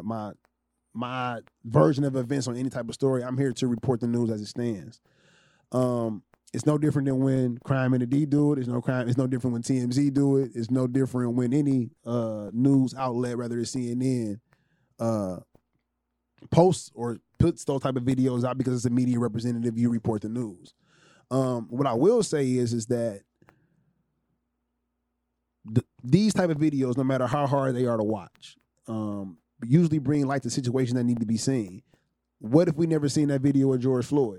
version of events on any type of story. I'm here to report the news as it stands. It's no different than when Crime and the D do it. It's no different when TMZ do it. It's no different when any news outlet, whether it's CNN, posts or puts those type of videos out because it's a media representative. You report the news. What I will say is that these type of videos, no matter how hard they are to watch, usually bring light to situations that need to be seen. What if we never seen that video of George Floyd?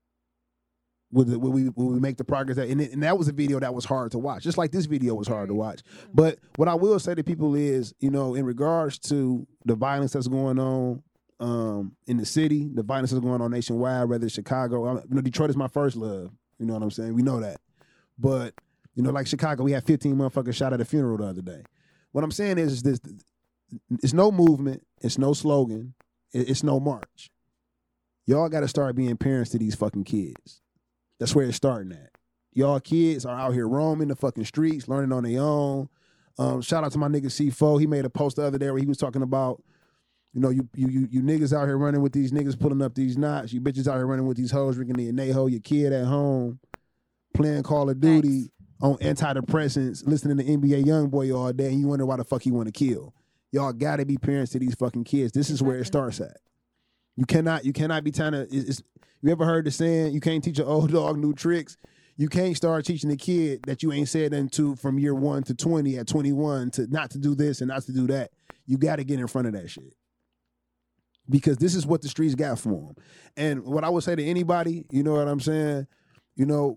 Would we make the progress that and that was a video that was hard to watch, just like this video was hard to watch. But what I will say to people is, you know, in regards to the violence that's going on in the city, the violence that's going on nationwide, whether it's Chicago, you know, Detroit is my first love. You know what I'm saying? We know that. But, you know, like Chicago, we had 15 motherfuckers shot at a funeral the other day. What I'm saying is this: it's no movement, it's no slogan, it's no march. Y'all got to start being parents to these fucking kids. That's where it's starting at. Y'all kids are out here roaming the fucking streets, learning on their own. Shout out to my nigga C4. He made a post the other day where he was talking about, you know, you niggas out here running with these niggas pulling up these knots. You bitches out here running with these hoes drinking the anejo. Your kid at home playing Call of Duty on antidepressants, listening to NBA Youngboy all day, and you wonder why the fuck he want to kill. Y'all got to be parents to these fucking kids. This is where it starts at. You cannot be trying to. You ever heard the saying, you can't teach an old dog new tricks? You can't start teaching a kid that you ain't said nothing to from year 1 to 20 at 21 to not to do this and not to do that. You got to get in front of that shit. Because this is what the streets got for them. And what I would say to anybody, you know what I'm saying? You know,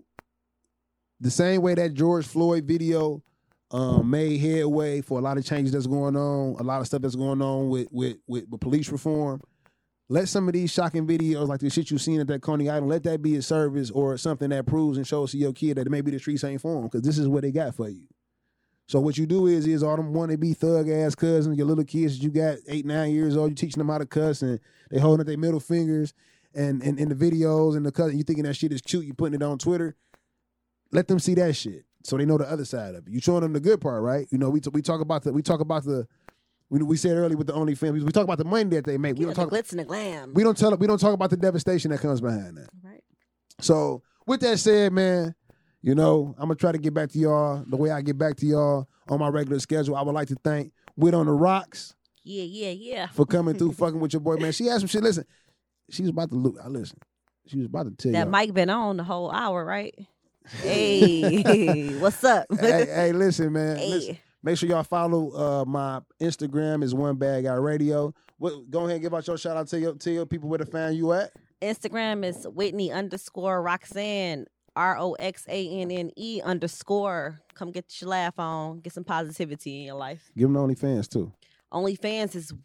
the same way that George Floyd video made headway for a lot of changes that's going on, a lot of stuff that's going on with police reform. Let some of these shocking videos, like the shit you seen at that Coney Island, let that be a service or something that proves and shows to your kid that maybe the streets ain't for them, because this is what they got for you. So what you do is all them wannabe thug-ass cousins, your little kids that you got 8, 9 years old, you teaching them how to cuss, and they holding up their middle fingers, and in the videos and the cousin, you thinking that shit is cute, you putting it on Twitter. Let them see that shit so they know the other side of it. You showing them the good part, right? You know, we talk about the. We said earlier with the OnlyFans, we talk about the money that they make. We don't talk the glitz and the glam. We don't talk about the devastation that comes behind that. Right. So with that said, man, you know, I'm gonna try to get back to y'all the way I get back to y'all on my regular schedule. I would like to thank Wit on the Rocks. Yeah. For coming through, fucking with your boy, man. She had some shit. Listen, she was about to look. Listen, she was about to tell you that mic been on the whole hour, right? Hey, what's up? hey, listen, man. Hey. Listen. Make sure y'all follow my Instagram is One Bad Guy Radio. Go ahead and give out your shout out to your people where to find you at. Instagram is Whitney_Roxanne, ROXANNE_. Come get your laugh on. Get some positivity in your life. Give them the OnlyFans too. OnlyFans is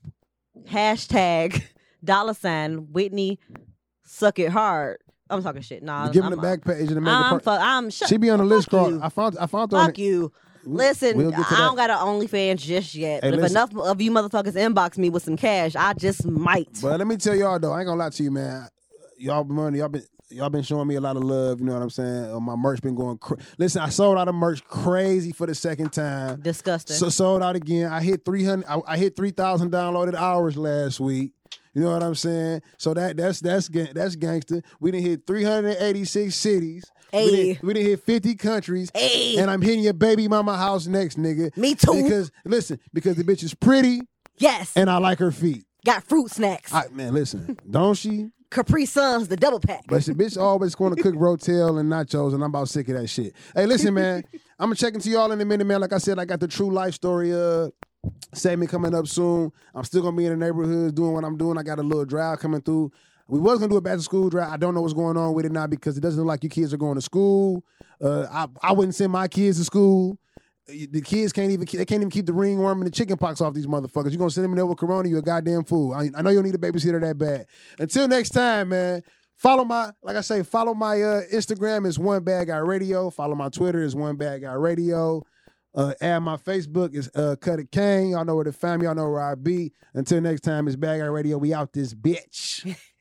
#$ Whitney Suck It Hard. I'm talking shit. Nah, give them the back page and the She be on the list. You. I found. Fuck you. Listen, I don't got an OnlyFans just yet. Hey, but if enough of you motherfuckers inbox me with some cash, I just might. But let me tell y'all though, I ain't gonna lie to you, man. y'all been showing me a lot of love. You know what I'm saying? My merch been going. Listen, I sold out of merch crazy for the second time. Disgusting. So sold out again. I hit 300. I hit 3,000 downloaded hours last week. You know what I'm saying? So that's gangster. We done hit 386 cities. Hey. We done hit 50 countries. Hey. And I'm hitting your baby mama house next, nigga. Me too. Because the bitch is pretty. Yes. And I like her feet. Got fruit snacks. Man, listen, don't she? Capri Suns, the double pack. But the bitch always going to cook rotel and nachos, and I'm about sick of that shit. Hey, listen, man, I'm going to check into y'all in a minute, man. Like I said, I got the True Life Story segment coming up soon. I'm still going to be in the neighborhoods doing what I'm doing. I got a little drive coming through. We was going to do a back-to-school drive. I don't know what's going on with it now because it doesn't look like you kids are going to school. I wouldn't send my kids to school. The kids can't even keep the ringworm and the chicken pox off these motherfuckers. You're going to send them in there with corona, you a goddamn fool. I know you don't need a babysitter that bad. Until next time, man, follow my Instagram is One Bad Guy Radio. Follow my Twitter is One Bad Guy Radio. Add my Facebook is Cutter Kane. Y'all know where to find me. Y'all know where I be. Until next time, it's Bad Guy Radio. We out this bitch.